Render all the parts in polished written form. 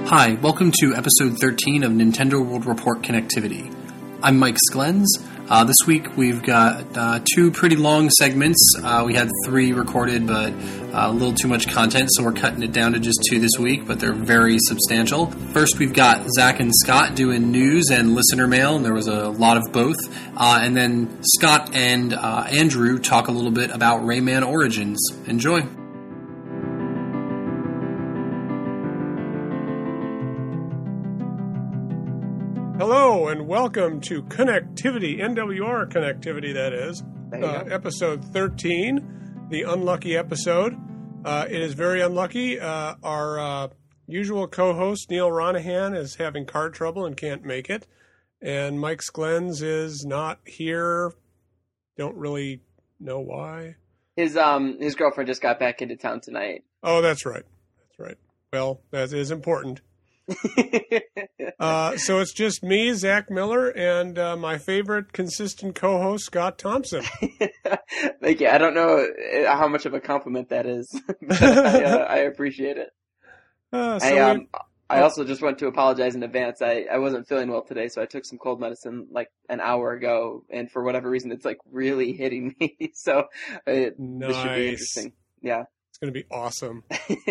Hi, welcome to episode 13 of Nintendo World Report Connectivity. I'm Mike Sklens. This week we've got two pretty long segments. We had three recorded, but a little too much content, so we're cutting it down to just two this week, but they're very substantial. First, we've got Zach and Scott doing news and listener mail, and there was a lot of both. And then Scott and Andrew talk a little bit about Rayman Origins. Enjoy. Hello and welcome to Connectivity, NWR Connectivity, that is, episode 13, the unlucky episode. It is very unlucky. Our usual co-host, Neil Ronahan, is having car trouble and can't make it. And Mike Sklens is not here. Don't really know why. His girlfriend just got back into town tonight. Oh, that's right. That's right. Well, that is important. So it's just me, Zach Miller, and my favorite consistent co-host, Scott Thompson. Thank you. I don't know how much of a compliment that is, but I appreciate it. I also just want to apologize in advance. I wasn't feeling well today, so I took some cold medicine like an hour ago, and for whatever reason, it's like really hitting me. So this should be interesting. Yeah, it's going to be awesome.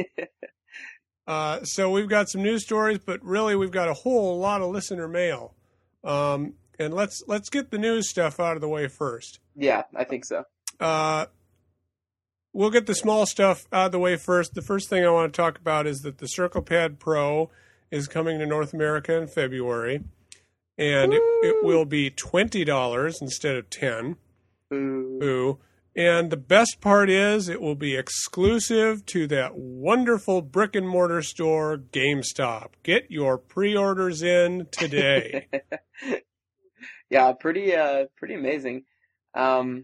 So we've got some news stories, but really we've got a whole lot of listener mail. And let's get the news stuff out of the way first. Yeah, I think so. We'll get the small stuff out of the way first. The first thing I want to talk about is that the CirclePad Pro is coming to North America in February, and it will be $20 instead of $10. Ooh. And the best part is it will be exclusive to that wonderful brick-and-mortar store, GameStop. Get your pre-orders in today. Yeah, pretty amazing. I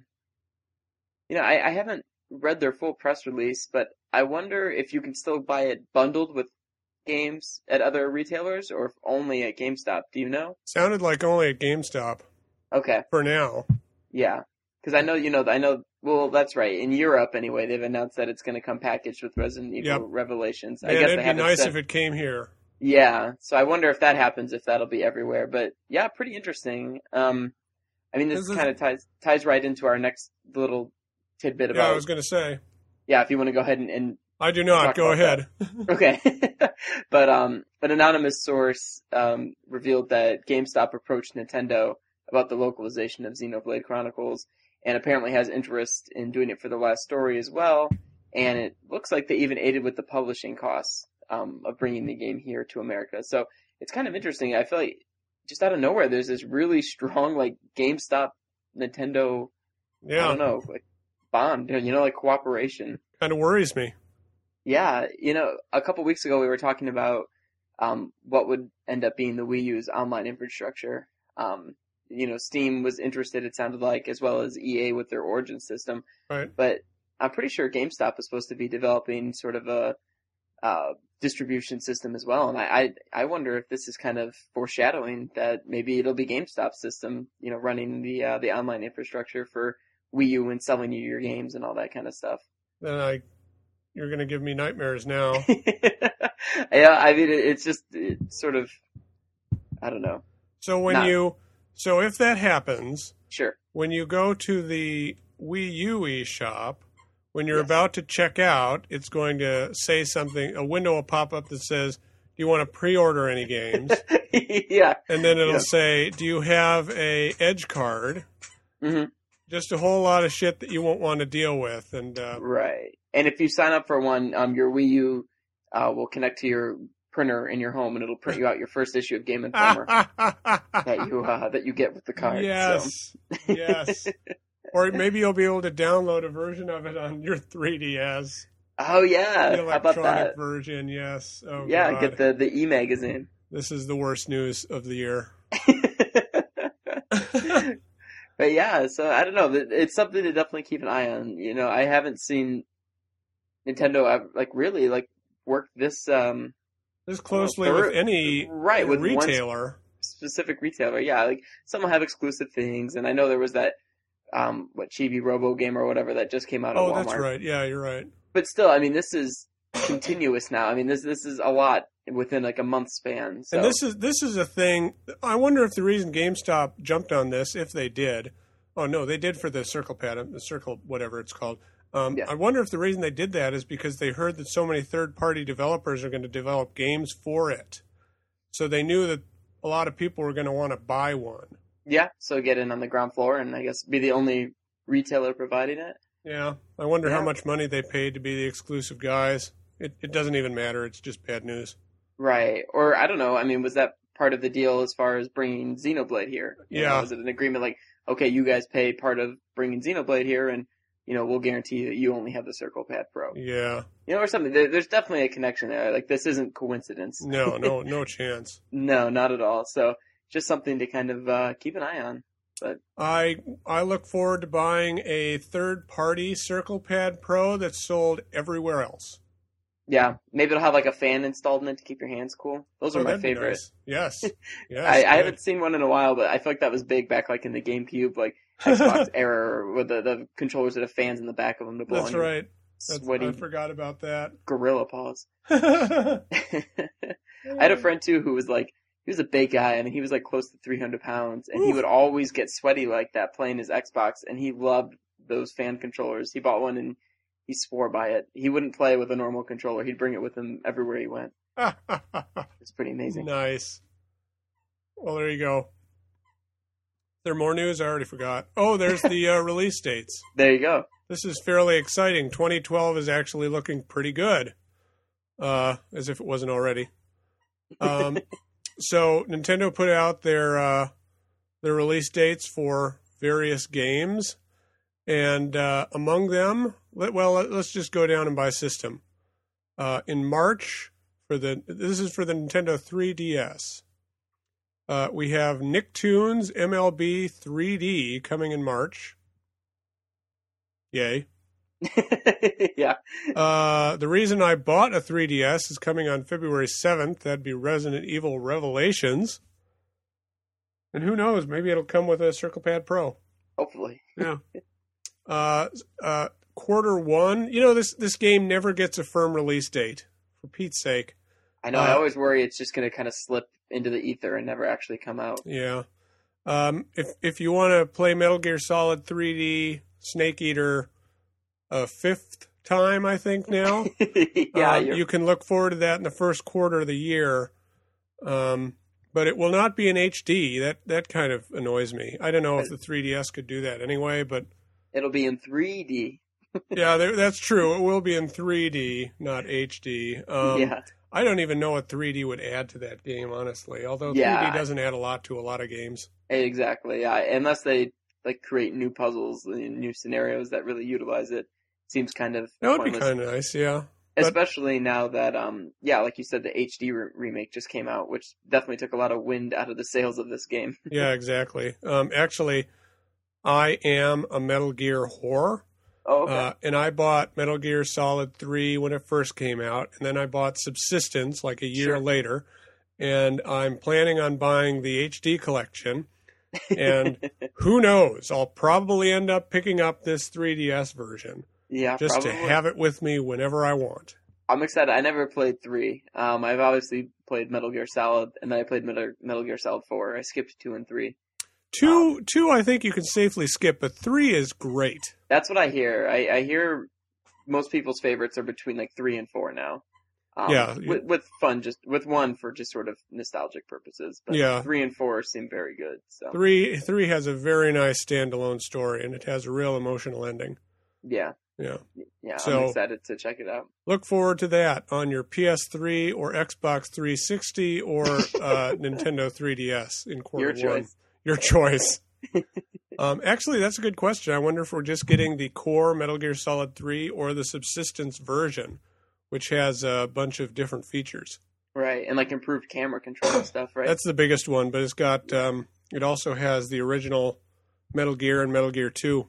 haven't read their full press release, but I wonder if you can still buy it bundled with games at other retailers or if only at GameStop. Do you know? Sounded like only at GameStop. Okay. For now. Yeah. Because I know, well, that's right. In Europe, anyway, they've announced that it's going to come packaged with Resident Evil Revelations. Man, I guess it'd be nice if it came here. Yeah, so I wonder if that happens, if that'll be everywhere. But yeah, pretty interesting. This kind of ties right into our next little tidbit about... Yeah, I was going to say. Yeah, if you want to go ahead and I do not. Go ahead. Okay. But an anonymous source revealed that GameStop approached Nintendo about the localization of Xenoblade Chronicles, and apparently has interest in doing it for the last story as well. And it looks like they even aided with the publishing costs of bringing the game here to America. So it's kind of interesting. I feel like just out of nowhere, there's this really strong like GameStop, Nintendo, I don't know, like bond, like cooperation. Kind of worries me. Yeah, a couple weeks ago we were talking about what would end up being the Wii U's online infrastructure. Steam was interested, it sounded like, as well as EA with their Origin system. Right. But I'm pretty sure GameStop is supposed to be developing sort of a distribution system as well. And I wonder if this is kind of foreshadowing that maybe it'll be GameStop's system, running the online infrastructure for Wii U and selling you your games and all that kind of stuff. Then you're going to give me nightmares now. Yeah, it's sort of, I don't know. So if that happens, sure. When you go to the Wii U eShop, when you're about to check out, it's going to say something, a window will pop up that says, do you want to pre-order any games? Yeah. And then it'll say, do you have a Edge card? Mm-hmm. Just a whole lot of shit that you won't want to deal with. And right. And if you sign up for one, your Wii U will connect to your printer in your home, and it'll print you out your first issue of Game Informer that you get with the card. Yes, so. Yes. Or maybe you'll be able to download a version of it on your 3DS. Oh yeah, the how about that? Electronic version, yes. Oh, yeah, God. Get the e-magazine. This is the worst news of the year. But yeah, so I don't know. It's something to definitely keep an eye on. I haven't seen Nintendo really work this closely with any with retailer. One specific retailer. Yeah, like some will have exclusive things, and I know there was that Chibi Robo game or whatever that just came out of Walmart. Oh, that's right. Yeah, you're right. But still, this is continuous now. I mean, this is a lot within like a month span. So. And this is a thing. I wonder if the reason GameStop jumped on this, if they did. Oh no, they did for the Circle Pad, the Circle whatever it's called. Yeah. I wonder if the reason they did that is because they heard that so many third-party developers are going to develop games for it. So they knew that a lot of people were going to want to buy one. Yeah, so get in on the ground floor and I guess be the only retailer providing it. Yeah, I wonder Yeah. how much money they paid to be the exclusive guys. It doesn't even matter. It's just bad news. Right. Or I don't know. I mean, was that part of the deal as far as bringing Xenoblade here? You Yeah. know, was it an agreement like, okay, you guys pay part of bringing Xenoblade here and, we'll guarantee that you only have the Circle Pad Pro. Yeah. Or something. There's definitely a connection there. Like, this isn't coincidence. No chance. No, not at all. So, just something to kind of keep an eye on. But I look forward to buying a third-party Circle Pad Pro that's sold everywhere else. yeah, maybe it'll have like a fan installed in it to keep your hands cool. Those are my That'd be favorite. nice. Yes. Yes. I good. haven't seen one in a while, but I feel like that was big back like in the GameCube, like Xbox era, with the controllers that have fans in the back of them to blow That's on your right. sweaty I forgot about that. gorilla paws. I I had a friend too who was like, he was a big guy. I mean, he was like close to 300 pounds, and he would always get sweaty like that playing his Xbox, and he loved those fan controllers. He bought one and he swore by it. He wouldn't play with a normal controller. He'd bring it with him everywhere he went. It's pretty amazing. Nice. Well, there you go. Is there more news? I already forgot. Oh, there's the release dates. There you go. This is fairly exciting. 2012 is actually looking pretty good, as if it wasn't already. So Nintendo put out their release dates for various games, and among them, let's just go down and by system. In March, this is for the Nintendo 3DS. We have Nicktoons MLB 3D coming in March. Yay. Yeah. The reason I bought a 3DS is coming on February 7th. That'd be Resident Evil Revelations. And who knows, maybe it'll come with a Circle Pad Pro. Hopefully. Yeah. Quarter one, this game never gets a firm release date, for Pete's sake. I know. I always worry it's just going to kind of slip into the ether and never actually come out. Yeah. If you want to play Metal Gear Solid 3D Snake Eater a fifth time, I think now, Yeah. you can look forward to that in the first quarter of the year. But it will not be in HD. That kind of annoys me. I don't know if the 3DS could do that anyway, but It'll be in 3D. yeah, that's true. It will be in 3D, not HD. Yeah. I don't even know what 3D would add to that game, honestly. Although Yeah. 3D doesn't add a lot to a lot of games. Exactly. Yeah. Unless they like create new puzzles and new scenarios that really utilize it, seems kind of That would be pointless. kind of nice, yeah. But- Especially now that, like you said, the HD remake just came out, which definitely took a lot of wind out of the sails of this game. Yeah, exactly. Actually, I am a Metal Gear whore. Oh, okay. And I bought Metal Gear Solid 3 when it first came out, and then I bought Subsistence like a year Sure. later, and I'm planning on buying the HD collection, and who knows, I'll probably end up picking up this 3DS version, Yeah, just probably. to have it with me whenever I want. I'm excited. I never played 3. I've obviously played Metal Gear Solid, and then I played Metal Gear Solid 4. I skipped 2 and 3. Two, I think you can safely skip, but 3 is great. That's what I hear. I hear most people's favorites are between like 3 and 4 now. Yeah. With fun, just with 1 for just sort of nostalgic purposes. But Yeah. 3 and 4 seem very good. So 3 has a very nice standalone story, and it has a real emotional ending. yeah, Yeah. I'm excited to check it out. Look forward to that on your PS3 or Xbox 360 or Nintendo 3DS in quarter Your one. choice. Your choice. Actually, that's a good question. I wonder if we're just getting the core Metal Gear Solid 3 or the Subsistence version, which has a bunch of different features. Right, and like improved camera control and stuff, right? That's the biggest one, but it's got it also has the original Metal Gear and Metal Gear 2,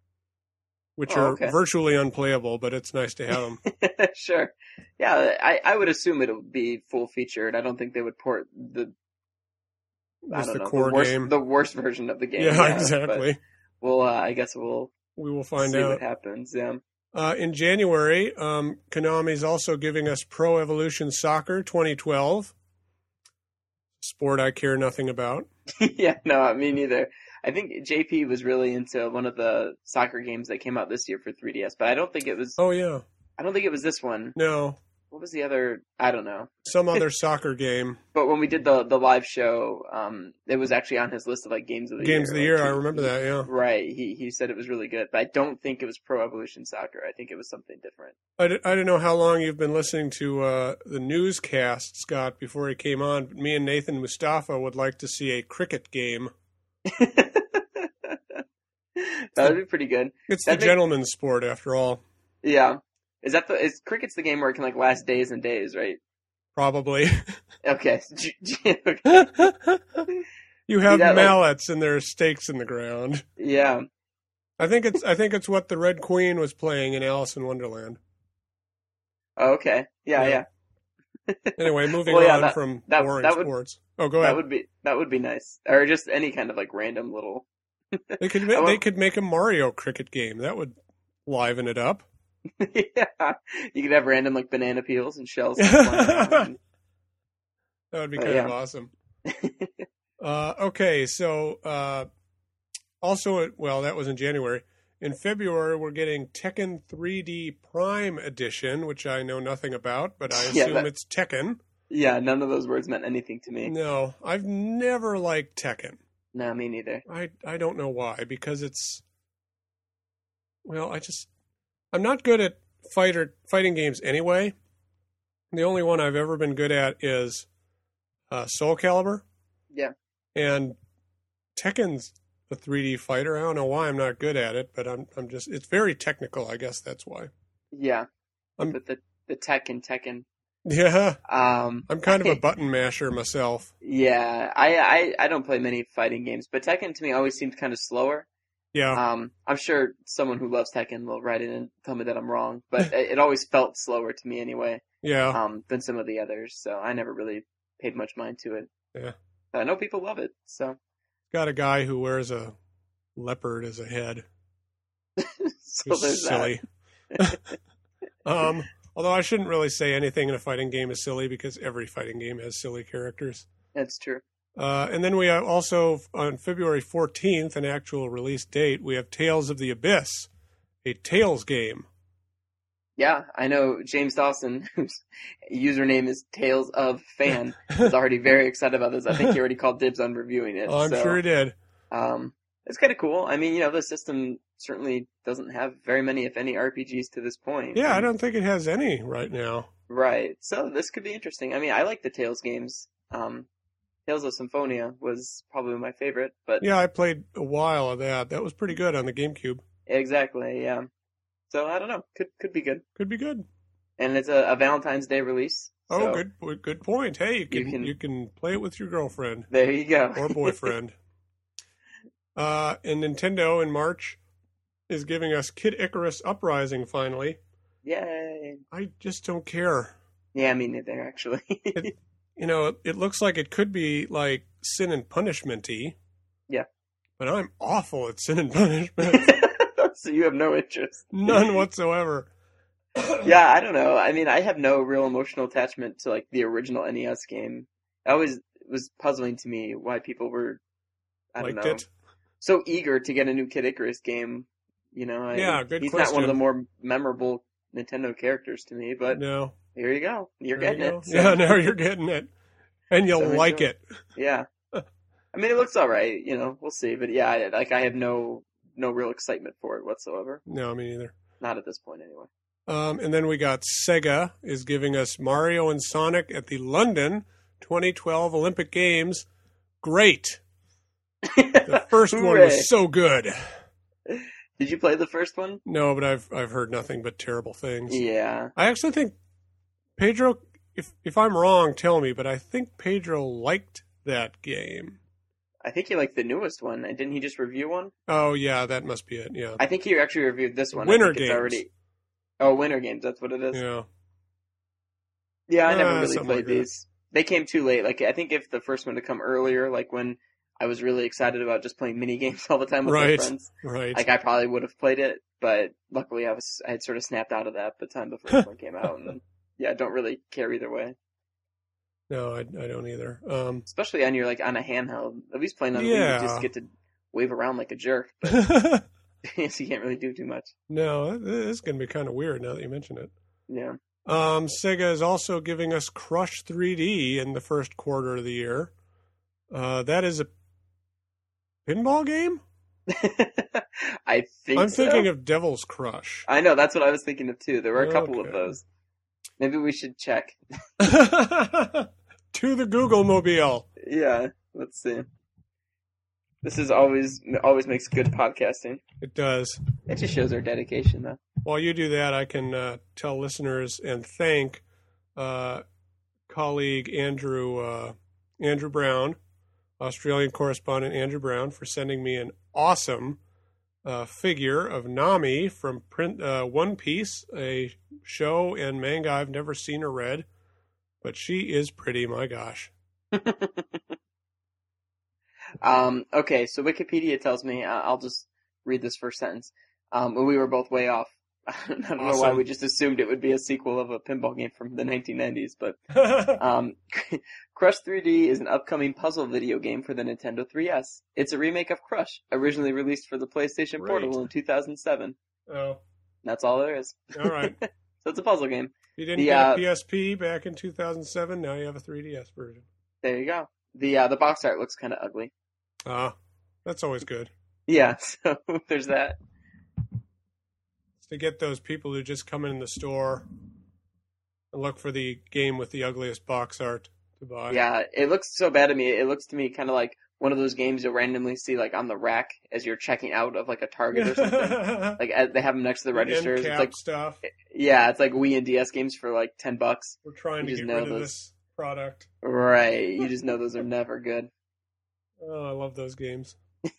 which are okay. virtually unplayable, but it's nice to have them. Sure. Yeah, I would assume it would be full featured. I don't think they would port Just the core game. the worst version of the game. Yeah, exactly. Well, I guess we'll We will find see out. what happens. Yeah. In January, Konami's also giving us Pro Evolution Soccer 2012. Sport I care nothing about. Yeah, no, me neither. I think JP was really into one of the soccer games that came out this year for 3DS, but I don't think it was. Oh yeah. I don't think it was this one. No. What was the other? I don't know. Some other soccer game. But when we did the live show, it was actually on his list of like games of the year. Games of the year, I remember that, yeah. Right. He said it was really good, but I don't think it was Pro Evolution Soccer. I think it was something different. I don't know how long you've been listening to the newscast, Scott, before he came on, but me and Nathan Mustafa would like to see a cricket game. That would be pretty good. It's the gentleman's sport, after all. Yeah. Is cricket's the game where it can like last days and days, right? Probably. Okay. You have mallets and there are stakes in the ground. Yeah. I think it's what the Red Queen was playing in Alice in Wonderland. Oh, okay. Yeah. Anyway, moving on from boring sports. Oh, go ahead. That would be nice, or just any kind of like random little. They could make a Mario cricket game. That would liven it up. Yeah, you could have random like banana peels and shells. That would be kind of awesome. Okay, so also, well, that was in January. In February, we're getting Tekken 3D Prime Edition, which I know nothing about, but I assume it's Tekken. Yeah, none of those words meant anything to me. No, I've never liked Tekken. No, me neither. I don't know why, because it's... Well, I'm not good at fighting games anyway. The only one I've ever been good at is Soul Calibur. Yeah. And Tekken's a 3D fighter. I don't know why I'm not good at it, but I'm just... It's very technical, I guess that's why. Yeah. But the Tekken. Yeah. I'm kind of a button masher myself. Yeah. I don't play many fighting games, but Tekken to me always seems kind of slower. Yeah. I'm sure someone who loves Tekken will write in and tell me that I'm wrong, but it always felt slower to me anyway. Yeah. Than some of the others, so I never really paid much mind to it. Yeah. But I know people love it, so. Got a guy who wears a leopard as a head. So there's silly. Although I shouldn't really say anything in a fighting game is silly because every fighting game has silly characters. That's true. And then we have also, on February 14th, an actual release date, we have Tales of the Abyss, a Tales game. Yeah, I know James Dawson, whose username is Tales of Fan, is already very excited about this. I think he already called dibs on reviewing it. Oh, I'm sure he did. It's kind of cool. I mean, the system certainly doesn't have very many, if any, RPGs to this point. Yeah, I don't think it has any right now. Right. So this could be interesting. I mean, I like the Tales games. Tales of Symphonia was probably my favorite, but yeah, I played a while of that. That was pretty good on the GameCube. Exactly, yeah. So I don't know, could be good. Could be good. And it's a Valentine's Day release. Oh, good point. Hey, you can play it with your girlfriend. There you go. Or boyfriend. And Nintendo in March is giving us Kid Icarus Uprising finally. Yay! I just don't care. Yeah, me neither, actually. It looks like it could be like Sin and Punishment-y. Yeah. But I'm awful at Sin and Punishment. So you have no interest. None whatsoever. Yeah, I don't know. I mean, I have no real emotional attachment to like the original NES game. It always was puzzling to me why people were, so eager to get a new Kid Icarus game. Good he's question. Not one of the more memorable Nintendo characters to me, but no. Here you go. You're getting it. So. Yeah, now you're getting it. And you'll like it. Yeah. I mean, it looks all right. We'll see. But yeah, I have no real excitement for it whatsoever. No, me neither. Not at this point, anyway. And then we got Sega is giving us Mario and Sonic at the London 2012 Olympic Games. Great. The first one was so good. Did you play the first one? No, but I've heard nothing but terrible things. Yeah. I actually think Pedro, if I'm wrong, tell me, but I think Pedro liked that game. I think he liked the newest one. Didn't he just review one? Oh, yeah, that must be it, yeah. I think he actually reviewed this one. Winter Games. Winter Games, that's what it is. Yeah. Yeah, I never really played these. They came too late. Like, I think if the first one had come earlier, like when I was really excited about just playing mini games all the time with my Right. friends. Right. Like I probably would have played it, but luckily I had sort of snapped out of that by the time the first one came out, and yeah, I don't really care either way. No, I don't either. Especially on your on a handheld. At least playing on the Wii, Yeah. you just get to wave around like a jerk, but so you can't really do too much. No, this is going to be kind of weird now that you mention it. Yeah. Sega is also giving us Crush 3D in the first quarter of the year. That is a pinball game? I think I'm so. thinking of Devil's Crush. I know, that's what I was thinking of too. There were a couple of Okay. those. Maybe we should check. To the Google Mobile. Yeah, let's see. This is always makes good podcasting. It does. It just shows our dedication, though. While you do that, I can tell listeners and thank colleague Andrew Brown, Australian correspondent Andrew Brown, for sending me an awesome figure of Nami from One Piece, a show and manga I've never seen or read, but she is pretty, my gosh. Okay, so Wikipedia tells me, I'll just read this first sentence. We were both way off. I don't know why Awesome. we just assumed it would be a sequel of a pinball game from the 1990s, but Crush 3D is an upcoming puzzle video game for the Nintendo 3DS. It's a remake of Crush, originally released for the PlayStation Right. Portable in 2007. Oh, That's all there is. all right. So it's a puzzle game. You didn't The, get a PSP back in 2007. Now you have a 3DS version. There you go. The box art looks kind of ugly. That's always good. Yeah, so there's that. It's to get those people who just come in the store and look for the game with the ugliest box art to buy. Yeah, it looks so bad to me. It looks to me kind of like one of those games you'll randomly see on the rack as you're checking out of a Target or something. They have them next to the registers. End It's cap stuff. yeah, it's like Wii and DS games for $10. We're trying you to just get know rid of those. this product. Right. You just know those are never good. Oh, I love those games.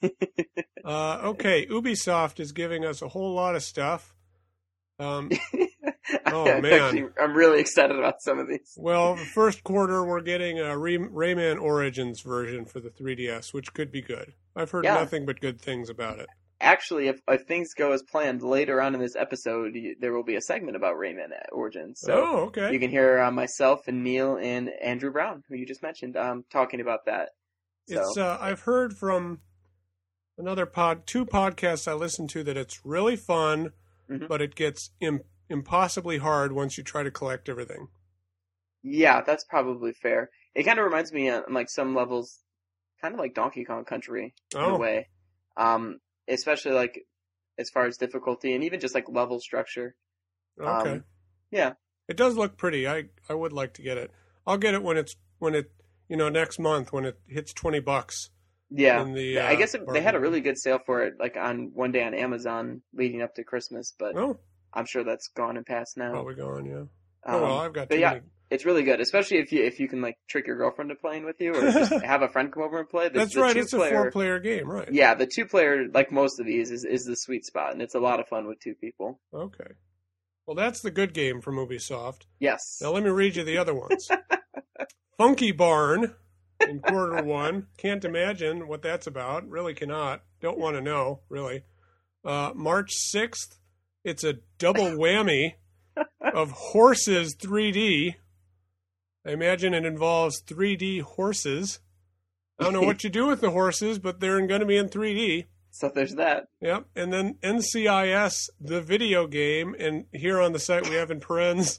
Okay, Ubisoft is giving us a whole lot of stuff. Oh, man. I'm really excited about some of these. Well, the first quarter, we're getting a Rayman Origins version for the 3DS, which could be good. I've heard Yeah. nothing but good things about it. Actually, if things go as planned, later on in this episode, there will be a segment about Rayman Origins. So Oh, okay. you can hear myself and Neil and Andrew Brown, who you just mentioned, talking about that. So, It's I've heard from two podcasts I listen to that it's really fun, Mhm. but it gets impossibly hard once you try to collect everything. yeah, that's probably fair. It kind of reminds me on some levels, kind of like Donkey Kong Country in a Oh. way. Especially as far as difficulty and even just level structure. Okay. Yeah. It does look pretty. I would like to get it. I'll get it when it next month when it hits $20. Yeah. In the, I guess they had a bargain. really good sale for it on one day on Amazon leading up to Christmas, but Oh, I'm sure that's gone and past now. probably gone. Yeah. Oh well, I've got but too yeah, many. it's really good, especially if you can trick your girlfriend to playing with you or just have a friend come over and play. That's right. It's a 4-player game, right? Yeah, the 2-player, like most of these, is the sweet spot, and it's a lot of fun with 2 people. Okay. Well, that's the good game from Ubisoft. Yes. Now let me read you the other ones. Funky Barn in quarter one. Can't imagine what that's about. Really cannot. Don't want to know, really. March 6th, it's a double whammy of Horses 3D. I imagine it involves 3D horses. I don't know what you do with the horses, but they're going to be in 3D. So there's that. Yep. And then NCIS, the video game, and here on the site we have in parens.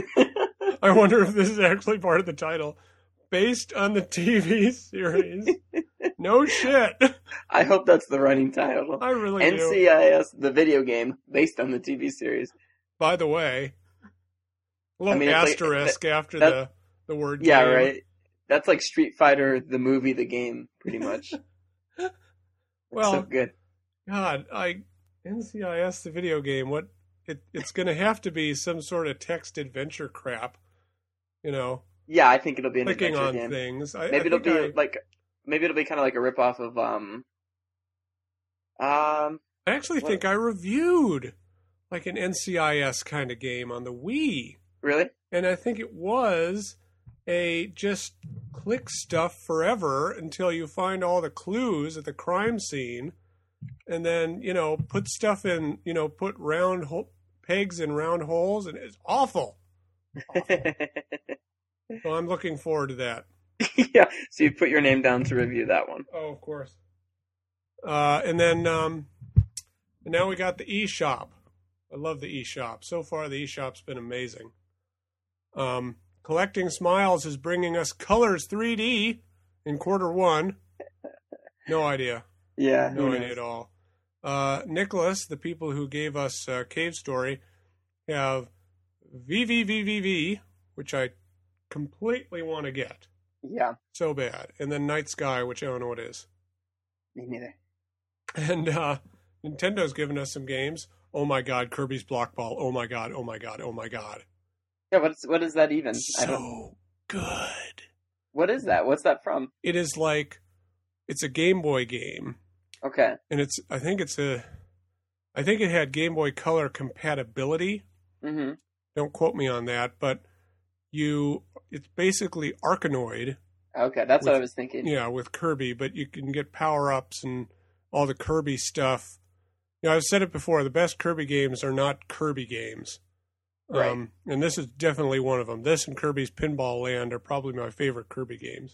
I wonder if this is actually part of the title. Based on the TV series. No shit. I hope that's the running title. I really do. NCIS, the video game, based on the TV series. By the way, a little I mean, it's asterisk after that- the word Yeah, game. right. That's like Street Fighter, the movie, the game, pretty much. Well, So good. God, NCIS, the video game, it's going to have to be some sort of text adventure crap, Yeah, I think it'll be an clicking adventure on game. things. Maybe it'll be kind of like a ripoff of I actually What? think I reviewed like an NCIS kind of game on the Wii. really? And I think it was a just click stuff forever until you find all the clues at the crime scene, and then put stuff in, put pegs in round holes, and it's awful. So I'm looking forward to that. Yeah, so you put your name down to review that one. Oh, of course. And then now we got the eShop. I love the eShop. So far, the eShop's been amazing. Collecting Smiles is bringing us Colors 3D in Q1. No idea. Yeah, no idea at all. Nicholas, the people who gave us Cave Story, have VVVVV, which I completely want to get. Yeah. So bad. And then Night Sky, which I don't know what is. Me neither. And Nintendo's given us some games. Oh my God, Kirby's Block Ball. Oh my God, oh my God, oh my God. Yeah, what is that even? So good. What is that? What's that from? It is it's a Game Boy game. Okay. And I think it had Game Boy Color compatibility. Mm-hmm. Don't quote me on that, but it's basically Arkanoid. Okay, that's what I was thinking. Yeah, with Kirby, but you can get power-ups and all the Kirby stuff. I've said it before, the best Kirby games are not Kirby games. Right. And this is definitely one of them. This and Kirby's Pinball Land are probably my favorite Kirby games.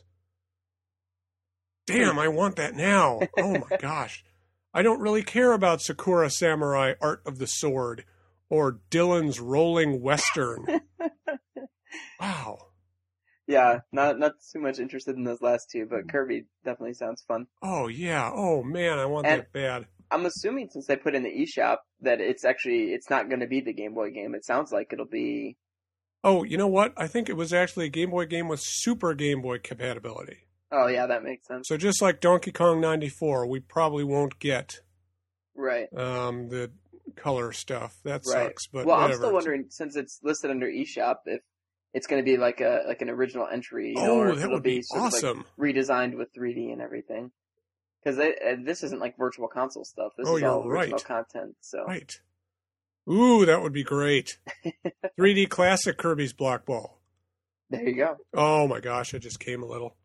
Damn, I want that now. Oh my gosh. I don't really care about Sakura Samurai Art of the Sword or Dylan's Rolling Western. Wow. Yeah, not too much interested in those last two, but Kirby definitely sounds fun. Oh yeah. Oh man, I want that bad. I'm assuming since they put in the eShop that it's not going to be the Game Boy game. It sounds like it'll be. Oh, you know what? I think it was actually a Game Boy game with Super Game Boy compatibility. Oh yeah, that makes sense. So just like Donkey Kong 94, we probably won't get the color stuff. That sucks. But well, whatever. I'm still wondering, since it's listed under eShop, if it's going to be like an original entry. Or if that it'll would be sort awesome. Of like redesigned with 3D and everything. Because this isn't like Virtual Console stuff. This is all original content. So. Right. Ooh, that would be great. 3D Classic Kirby's Block Ball. There you go. Oh my gosh, I just came a little.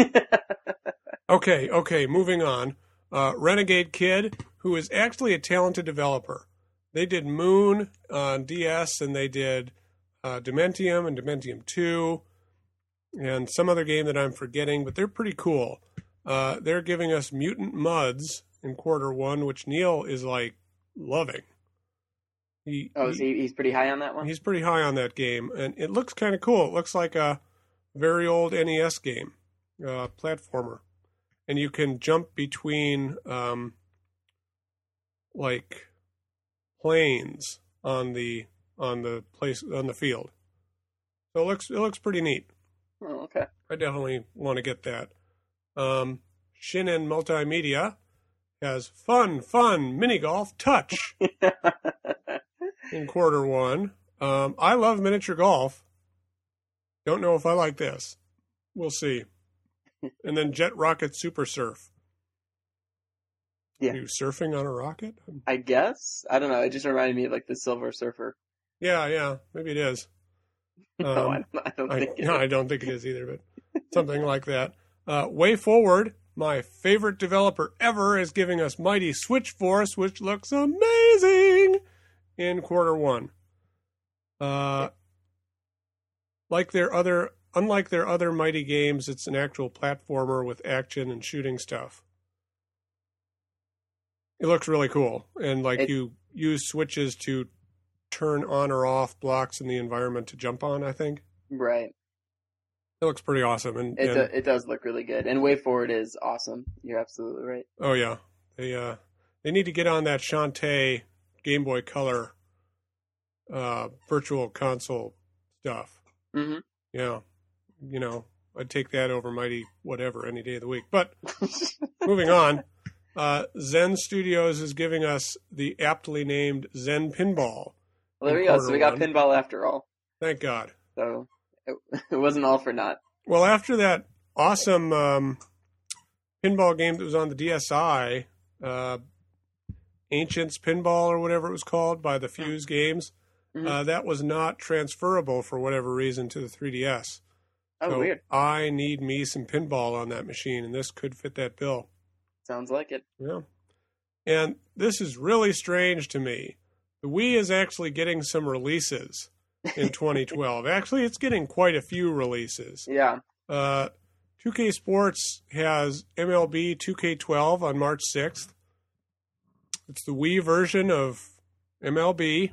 Okay, moving on. Renegade Kid, who is actually a talented developer. They did Moon on DS, and they did Dementium and Dementium 2, and some other game that I'm forgetting, but they're pretty cool. They're giving us Mutant Mudds in Q1, which Neil is loving. He's pretty high on that one? He's pretty high on that game, and it looks kind of cool. It looks like a very old NES game, platformer. And you can jump between planes on the field. So it looks pretty neat. Oh, okay. I definitely want to get that. Shinen Multimedia has Fun Mini Golf Touch in Q1. I love miniature golf. Don't know if I like this. We'll see. And then Jet Rocket Super Surf. Yeah. Are you surfing on a rocket? I guess. I don't know. It just reminded me of the Silver Surfer. Yeah. Maybe it is. No, I don't think it is. No, I don't think it is either, but something like that. Way Forward, my favorite developer ever, is giving us Mighty Switch Force, which looks amazing in Q1. Unlike their other Mighty games, it's an actual platformer with action and shooting stuff. It looks really cool, and you use switches to turn on or off blocks in the environment to jump on, I think. Right. It looks pretty awesome. And it does look really good. And Way Forward is awesome. You're absolutely right. Oh, yeah. They need to get on that Shantae Game Boy Color virtual console stuff. Mm-hmm. Yeah. I'd take that over Mighty whatever any day of the week. But moving on, Zen Studios is giving us the aptly named Zen Pinball. Well, there we go. So we got pinball after all. Thank God. So it wasn't all for naught. Well, after that awesome pinball game that was on the DSi, Ancients Pinball or whatever it was called by the Fuse Games, that was not transferable for whatever reason to the 3DS. Oh, So weird. I need me some pinball on that machine, and this could fit that bill. Sounds like it. Yeah. And this is really strange to me. The Wii is actually getting some releases in 2012. Actually, it's getting quite a few releases. Yeah. 2K Sports has MLB 2K12 on March 6th. It's the Wii version of MLB.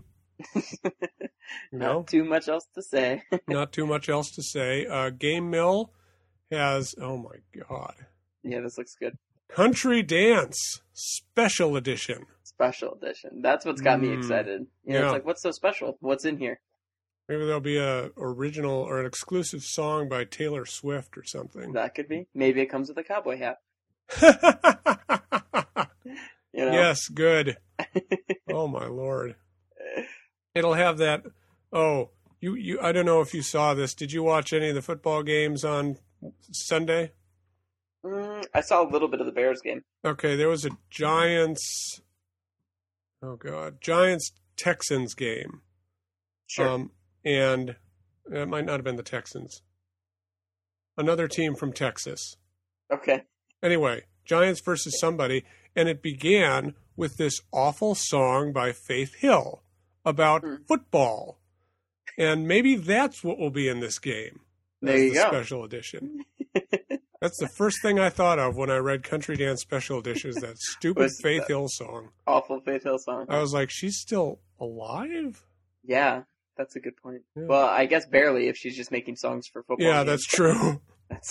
Not too much else to say. Not too much else to say. Game Mill has, oh my God, Yeah, this looks good. Country Dance Special Edition. Special edition. That's what's got me excited. Yeah. It's like, what's so special? What's in here? Maybe there'll be a original or an exclusive song by Taylor Swift or something. That could be. Maybe it comes with a cowboy hat. You know? Yes, good. Oh my Lord. It'll have that. Oh, you. I don't know if you saw this. Did you watch any of the football games on Sunday? I saw a little bit of the Bears game. Okay, there was a Giants. Oh God, Giants Texans game. Sure. And it might not have been the Texans. Another team from Texas. Okay. Anyway, Giants versus somebody, and it began with this awful song by Faith Hill about football. And maybe that's what will be in this game. There you go. Special edition. That's the first thing I thought of when I read Country Dance Special Edition, is that stupid Faith Hill song. Awful Faith Hill song. I was like, she's still alive? Yeah, that's a good point. Yeah. Well, I guess barely if she's just making songs for football. Yeah, games. that's true.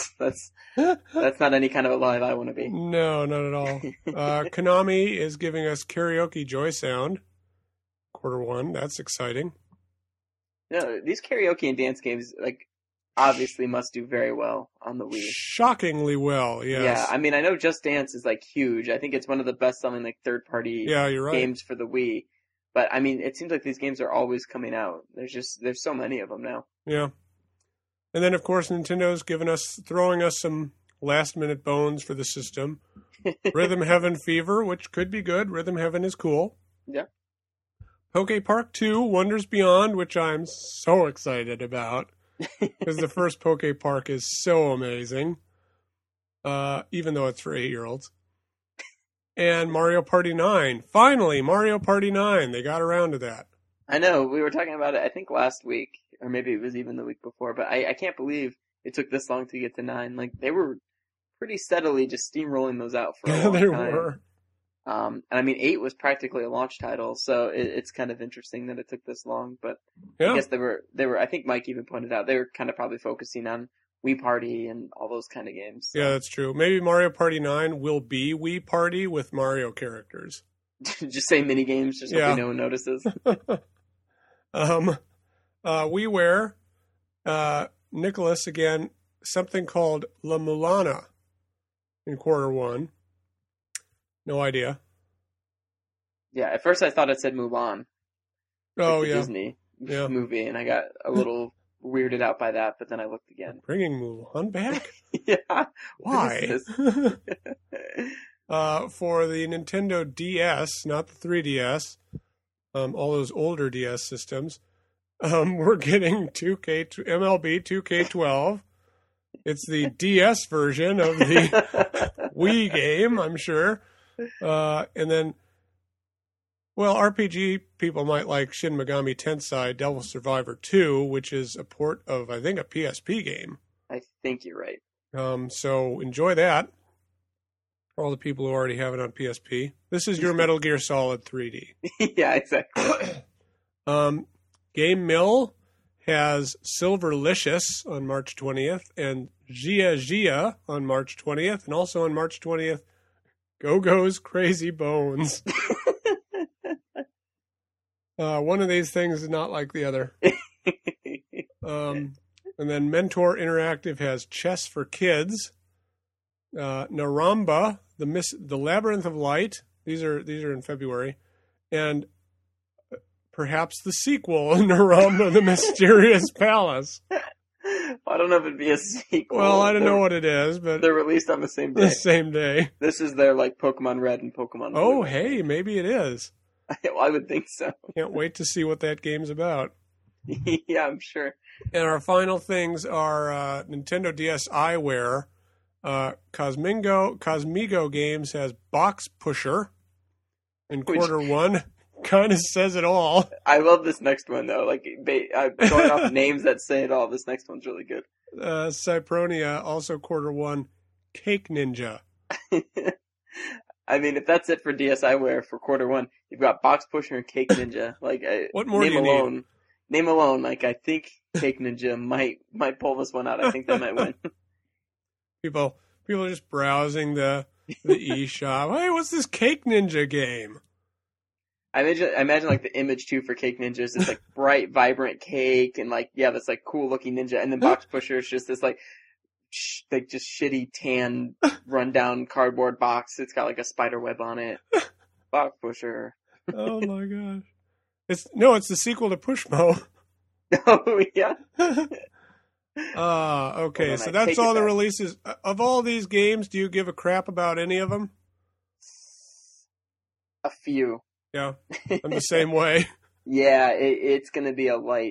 That's not any kind of alive I want to be. No, not at all. Konami is giving us Karaoke Joy Sound. Q1. That's exciting. No, these karaoke and dance games, like, obviously must do very well on the Wii. Shockingly well, yes. Yeah, I mean, I know Just Dance is, like, huge. I think it's one of the best-selling, like, third-party You're right. games for the Wii. But, I mean, it seems like these games are always coming out. There's so many of them now. Yeah. And then, of course, Nintendo's throwing us some last-minute bones for the system. Rhythm Heaven Fever, which could be good. Rhythm Heaven is cool. Yeah. Poke Park 2, Wonders Beyond, which I'm so excited about. Because the first Poke Park is so amazing. Even though it's for 8-year-olds. And Mario Party 9. Finally, Mario Party 9. They got around to that. I know, we were talking about it, I think, last week. Or maybe it was even the week before. But I can't believe it took this long to get to 9. Like, they were pretty steadily just steamrolling those out for a long They time. were. And I mean, 8 was practically a launch title, so it's kind of interesting that it took this long. But Yeah. I guess they were. I think Mike even pointed out they were kind of probably focusing on Wii Party and all those kind of games. So. Yeah, that's true. Maybe Mario Party 9 will be Wii Party with Mario characters. Just say mini games, just hoping no one notices. WiiWare, Nicholas again, something called La Mulana in Q1. No idea. Yeah, at first I thought it said Mulan. Oh, the yeah. Disney movie, and I got a little weirded out by that, but then I looked again. Bringing Mulan back? Yeah. Why? For the Nintendo DS, not the 3DS, all those older DS systems, we're getting MLB 2K12. It's the DS version of the Wii game, I'm sure. And then, well, RPG people might like Shin Megami Tensei Devil Survivor 2, which is a port of, I think, a PSP game. I think you're right. So enjoy that. For all the people who already have it on PSP. This is your Metal Gear Solid 3D. Yeah, exactly. Game Mill has Silverlicious on March 20th and Gia Gia on March 20th. And also on March 20th, Go-Go's Crazy Bones. One of these things is not like the other. And then Mentor Interactive has Chess for Kids. Naramba, the Labyrinth of Light. These are in February. And perhaps the sequel, Naramba, the Mysterious Palace. I don't know if it'd be a sequel. Well, I don't know what it is, but they're released on the same day. the same day. This is their like Pokemon Red and Pokemon Blue. Oh, hey, maybe it is. I would think so. Can't wait to see what that game's about. Yeah, I'm sure. And our final things are Nintendo DS iWare. Cosmigo Games has Box Pusher in quarter one. Kind of says it all. I love this next one, though. Like, going off names that say it all, this next one's really good. Cypronia, also quarter one. Cake Ninja. I mean, if that's it for DSiWare for quarter one, you've got Box Pusher and Cake Ninja. Like, what more do you need? Name alone, like, I think Cake Ninja might pull this one out. I think they might win. People are just browsing the eShop. Hey, what's this Cake Ninja game? I imagine like the image too for Cake Ninja is this like bright, vibrant cake, and like this like cool looking ninja, and then Box Pusher is just this like just shitty tan rundown cardboard box. It's got like a spider web on it. Box Pusher. Oh my gosh! It's the sequel to Pushmo. Oh yeah. Okay, so that's all the releases. Of all these games, do you give a crap about any of them? A few. Yeah, I'm the same way. Yeah, it's going to be a light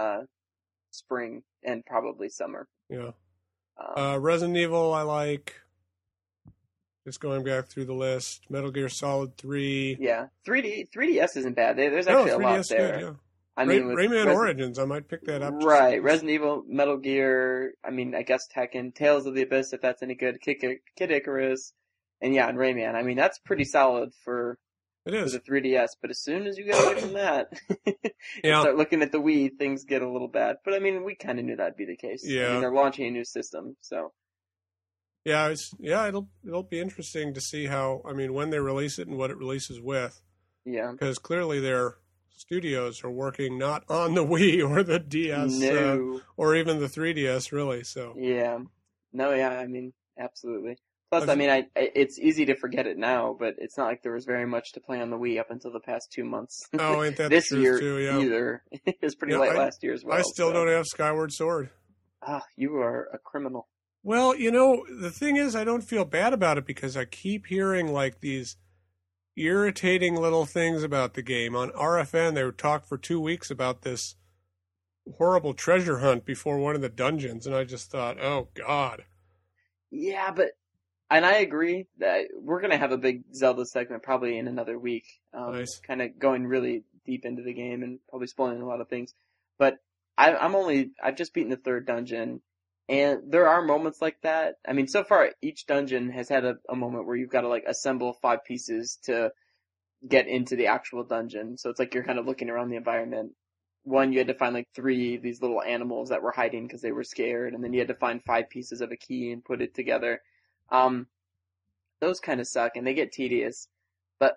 spring and probably summer. Yeah. Resident Evil, I like. Just going back through the list. Metal Gear Solid 3. Yeah. 3DS isn't bad. There's actually a lot there. Good, yeah. I mean, Rayman Origins, I might pick that up. Right. Resident Evil, Metal Gear, I mean, I guess Tekken, Tales of the Abyss, if that's any good, Kid Icarus, and Rayman. I mean, that's pretty solid for the 3DS, but as soon as you get away from that, start looking at the Wii, things get a little bad. But I mean, we kind of knew that'd be the case. Yeah. I mean, they're launching a new system, so. Yeah, it'll be interesting to see when they release it and what it releases with. Yeah. Because clearly their studios are working not on the Wii or the DS, or even the 3DS, really. So. Yeah. No, yeah, I mean, absolutely. Plus, I mean, it's easy to forget it now, but it's not like there was very much to play on the Wii up until the past 2 months. Oh, ain't that this true year too, yeah. either. It was pretty late last year as well. I still don't have Skyward Sword. Ah, you are a criminal. Well, the thing is, I don't feel bad about it because I keep hearing like these irritating little things about the game. On RFN, they talked for 2 weeks about this horrible treasure hunt before one of the dungeons, and I just thought, oh, God. Yeah, and I agree that we're going to have a big Zelda segment probably in another week. Nice. Kind of going really deep into the game and probably spoiling a lot of things. But I've just beaten the third dungeon, and there are moments like that. I mean, so far each dungeon has had a moment where you've got to like assemble 5 pieces to get into the actual dungeon. So it's like you're kind of looking around the environment. One, you had to find like 3 of these little animals that were hiding because they were scared, and then you had to find 5 pieces of a key and put it together. Those kind of suck and they get tedious, but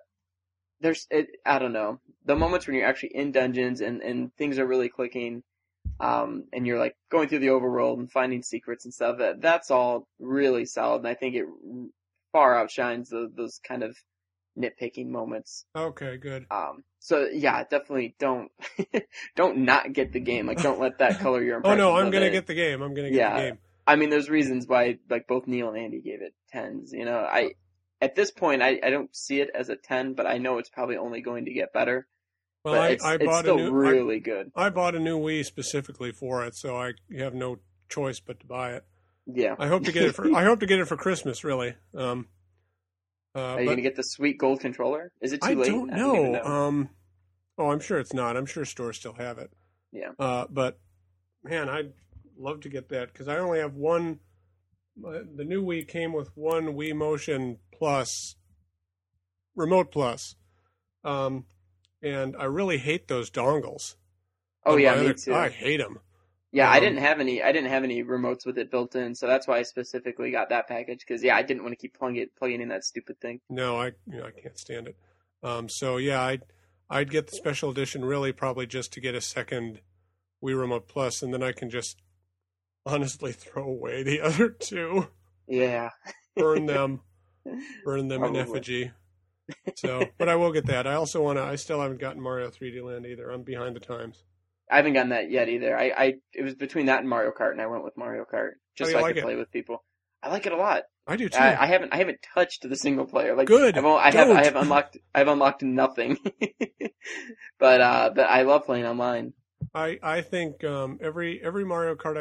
I don't know, the moments when you're actually in dungeons and things are really clicking, and you're like going through the overworld and finding secrets and stuff, that's all really solid. And I think it far outshines those kind of nitpicking moments. Okay, good. So yeah, definitely don't not get the game. Like, don't let that color your impressions. Oh no, I'm going to get the game. I'm going to get the game. I mean, there's reasons why, like, both Neil and Andy gave it 10s. At this point, I don't see it as a 10, but I know it's probably only going to get better. Well, it's still really good. I bought a new Wii specifically for it, so I have no choice but to buy it. Yeah. I hope to get it for Christmas, really. Are you going to get the sweet gold controller? Is it too late? I don't know. I'm sure it's not. I'm sure stores still have it. Yeah. But man, I'd love to get that because I only have one. The new Wii came with one Wii Motion Plus, Remote Plus, and I really hate those dongles. Oh yeah, me too. I hate them. Yeah, I didn't have any remotes with it built in, so that's why I specifically got that package. Because I didn't want to keep plugging in that stupid thing. No, I can't stand it. So yeah, I'd get the special edition really probably just to get a second Wii Remote Plus, and then I can just honestly throw away the other 2. Yeah. Burn them in effigy. So, but I will get that. I still haven't gotten Mario 3D Land either. I'm behind the times. I haven't gotten that yet either. It was between that and Mario Kart, and I went with Mario Kart just so I could play with people. I like it a lot. I do too. I haven't touched the single player. Like, good. I have unlocked nothing. But I love playing online. I think every Mario Kart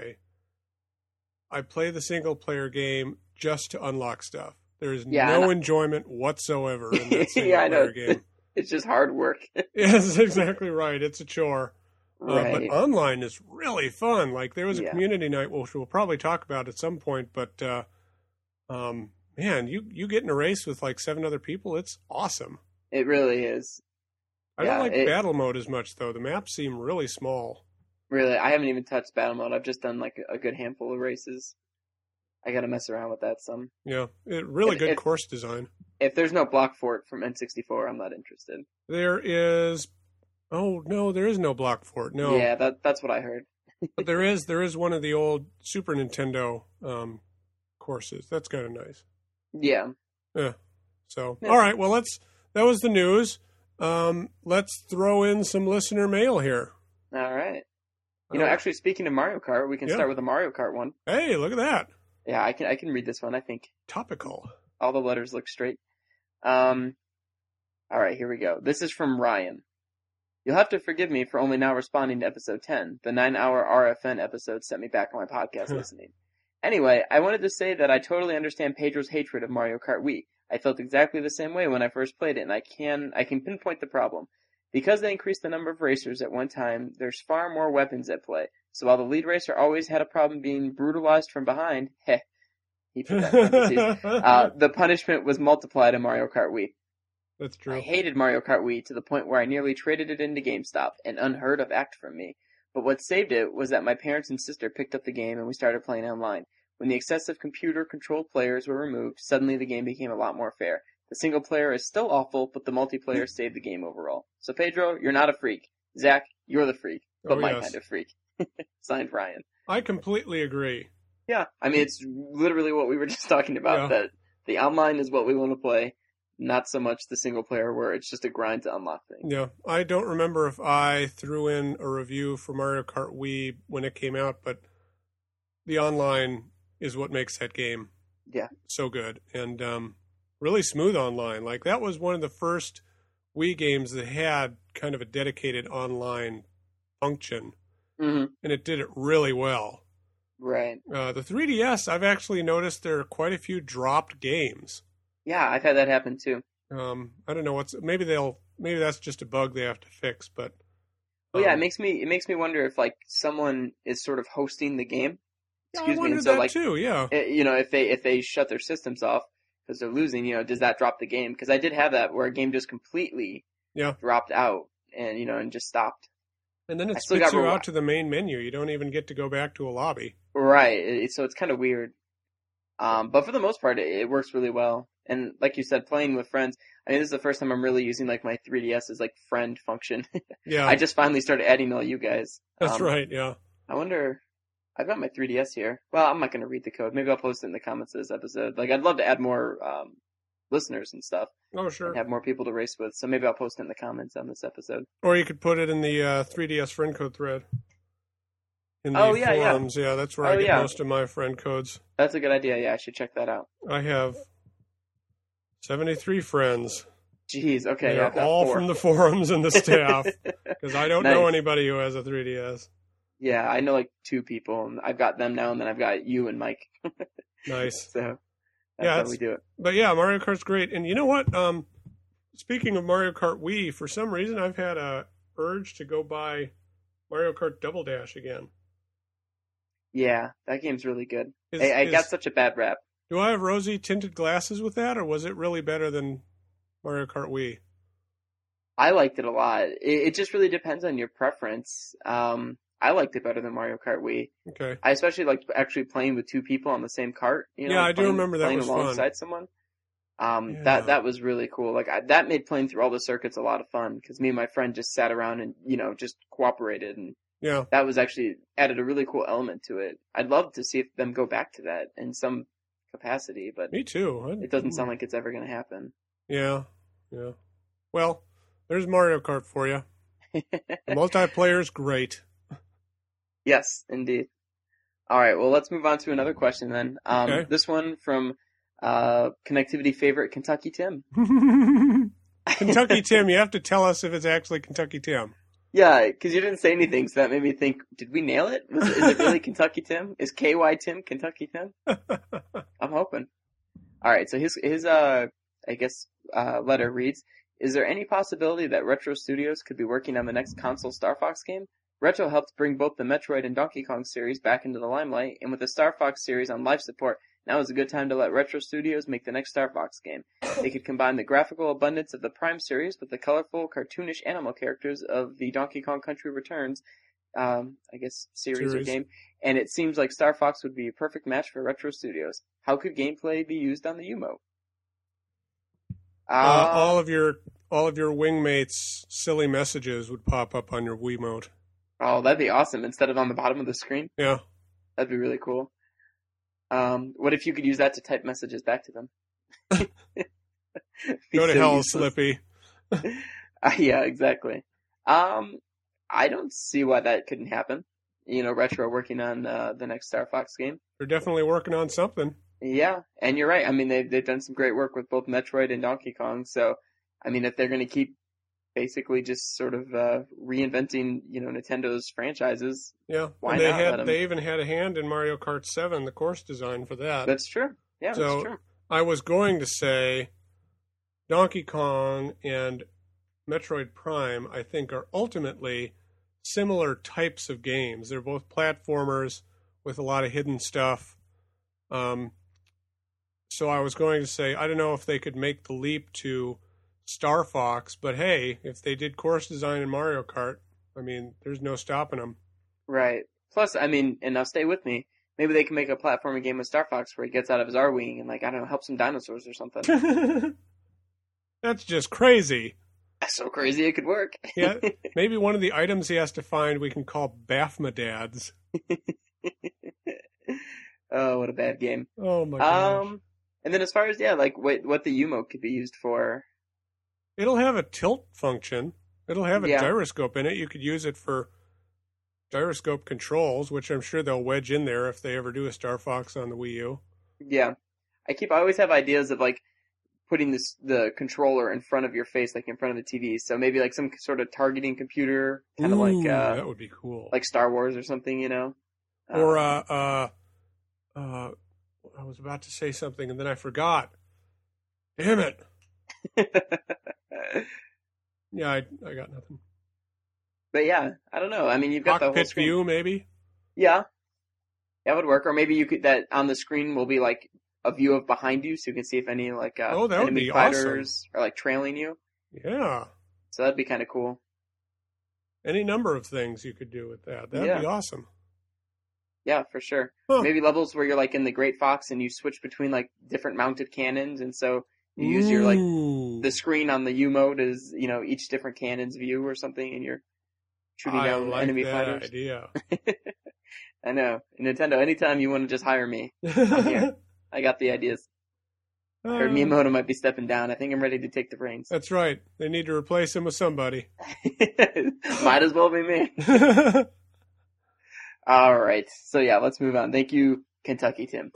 I play the single player game just to unlock stuff. There is no enjoyment whatsoever in that single player game. It's just hard work. Yes, exactly right. It's a chore. Right. But online is really fun. Like there was a community night, which we'll probably talk about at some point. But man, you get in a race with like 7 other people. It's awesome. It really is. I don't like battle mode as much though. The maps seem really small. Really, I haven't even touched battle mode. I've just done like a good handful of races. I got to mess around with that some. Yeah, really good course design. If there's no block fort from N64, I'm not interested. There is. Oh no, there is no block fort. No. Yeah, that's what I heard. But there is one of the old Super Nintendo courses. That's kind of nice. Yeah. Yeah. So all right, well that was the news. Let's throw in some listener mail here. All right. Actually, speaking of Mario Kart, we can start with a Mario Kart one. Hey, look at that. Yeah, I can read this one, I think. Topical. All the letters look straight. All right, here we go. This is from Ryan. You'll have to forgive me for only now responding to episode 10. The 9-hour RFN episode set me back on my podcast listening. Anyway, I wanted to say that I totally understand Pedro's hatred of Mario Kart Wii. I felt exactly the same way when I first played it, and I can pinpoint the problem. Because they increased the number of racers at one time, there's far more weapons at play. So while the lead racer always had a problem being brutalized from behind, he put that in parentheses, the punishment was multiplied in Mario Kart Wii. That's true. I hated Mario Kart Wii to the point where I nearly traded it into GameStop, an unheard of act from me. But what saved it was that my parents and sister picked up the game and we started playing online. When the excessive computer-controlled players were removed, suddenly the game became a lot more fair. The single player is still awful, but the multiplayer saved the game overall. So Pedro, you're not a freak. Zach, you're the freak, but my kind of freak. Signed, Ryan. I completely agree. Yeah, I mean, it's literally what we were just talking about, that the online is what we want to play, not so much the single player where it's just a grind to unlock things. Yeah, I don't remember if I threw in a review for Mario Kart Wii when it came out, but the online is what makes that game so good. And really smooth online. Like that was one of the first Wii games that had kind of a dedicated online function, and it did it really well. Right. The 3DS, I've actually noticed there are quite a few dropped games. Yeah, I've had that happen too. I don't know maybe that's just a bug they have to fix, but. Well, yeah, it makes me wonder if like someone is sort of hosting the game. Excuse me. And so like too, yeah. If they shut their systems off because they're losing, does that drop the game? Because I did have that where a game just completely dropped out and and just stopped. And then it spits you out to the main menu. You don't even get to go back to a lobby. Right. So it's kind of weird. But for the most part, it works really well. And like you said, playing with friends. I mean, this is the first time I'm really using like my 3DS's like friend function. Yeah. I just finally started adding all you guys. That's right. Yeah. I wonder. I've got my 3DS here. Well, I'm not going to read the code. Maybe I'll post it in the comments of this episode. Like, I'd love to add more listeners and stuff. Oh, sure. And have more people to race with. So maybe I'll post it in the comments on this episode. Or you could put it in the 3DS friend code thread. In the forums. Yeah, that's where I get most of my friend codes. That's a good idea. Yeah, I should check that out. I have 73 friends. Jeez, okay. They're all 4. From the forums and the staff. Because I don't know anybody who has a 3DS. Yeah, I know like 2 people, and I've got them now, and then I've got you and Mike. Nice. So that's how we do it. But yeah, Mario Kart's great. And you know what? Speaking of Mario Kart Wii, for some reason I've had a urge to go buy Mario Kart Double Dash again. Yeah, that game's really good. I got such a bad rap. Do I have rosy tinted glasses with that, or was it really better than Mario Kart Wii? I liked it a lot. It just really depends on your preference. I liked it better than Mario Kart Wii. Okay. I especially liked actually playing with 2 people on the same cart. I do remember that was fun. Playing alongside someone. That was really cool. Like that made playing through all the circuits a lot of fun because me and my friend just sat around and just cooperated, and that was actually added a really cool element to it. I'd love to see them go back to that in some capacity, but me too. It doesn't sound like it's ever going to happen. Yeah. Well, there's Mario Kart for you. The multiplayer is great. Yes, indeed. All right, well, let's move on to another question then. Okay. This one from Connectivity favorite Kentucky Tim. Kentucky Tim, you have to tell us if it's actually Kentucky Tim. Yeah, because you didn't say anything, so that made me think, did we nail it? Is it really Kentucky Tim? Is KY Tim Kentucky Tim? I'm hoping. All right, so his letter reads, is there any possibility that Retro Studios could be working on the next console Star Fox game? Retro helped bring both the Metroid and Donkey Kong series back into the limelight, and with the Star Fox series on life support, now is a good time to let Retro Studios make the next Star Fox game. They could combine the graphical abundance of the Prime series with the colorful, cartoonish animal characters of the Donkey Kong Country Returns, series or game, and it seems like Star Fox would be a perfect match for Retro Studios. How could gameplay be used on the Wiimote? All of your wingmates' silly messages would pop up on your Wiimote. Oh, that'd be awesome! Instead of on the bottom of the screen. Yeah, that'd be really cool. What if you could use that to type messages back to them? Go to hell, Slippy. Yeah, exactly. I don't see why that couldn't happen. Retro working on the next Star Fox game. They're definitely working on something. Yeah, and you're right. I mean, they've done some great work with both Metroid and Donkey Kong. So, I mean, if they're going to keep basically just sort of reinventing, Nintendo's franchises, yeah, why not? They even had a hand in Mario Kart 7, the course design for that. That's true. Yeah, so that's true. I was going to say Donkey Kong and Metroid Prime, I think, are ultimately similar types of games. They're both platformers with a lot of hidden stuff. So I was going to say, I don't know if they could make the leap to Star Fox, but hey, if they did course design in Mario Kart, I mean, there's no stopping them. Right. Plus, I mean, and now stay with me, maybe they can make a platforming game with Star Fox where he gets out of his R-Wing and, help some dinosaurs or something. That's just crazy. That's so crazy it could work. Yeah, maybe one of the items he has to find we can call Baphomet. Oh, what a bad game. Oh, my gosh. And then as far as, what the Wiimote could be used for. It'll have a tilt function. It'll have a gyroscope in it. You could use it for gyroscope controls, which I'm sure they'll wedge in there if they ever do a Star Fox on the Wii U. Yeah. I always have ideas of, putting the controller in front of your face, in front of the TV. So maybe, some sort of targeting computer, kind of that would be cool. Like Star Wars or something, Or, I was about to say something and then I forgot. Damn it. Yeah, I got nothing. But yeah, I don't know. I mean, you've got the whole cockpit screen. view, maybe? Yeah. That would work. Or maybe you could, that on the screen will be a view of behind you so you can see if any that would enemy be fighters awesome. are trailing you. Yeah. So that'd be kind of cool. Any number of things you could do with that. That'd be awesome. Yeah, for sure. Huh. Maybe levels where you're in the Great Fox and you switch between different mounted cannons, and so you use your the screen on the U-mode is each different cannon's view or something, and you're shooting down enemy fighters. Idea. I know. Nintendo, anytime you want to just hire me, I'm here. I got the ideas. I heard Miyamoto might be stepping down. I think I'm ready to take the reins. That's right. They need to replace him with somebody. Might as well be me. All right. So yeah, let's move on. Thank you, Kentucky Tim.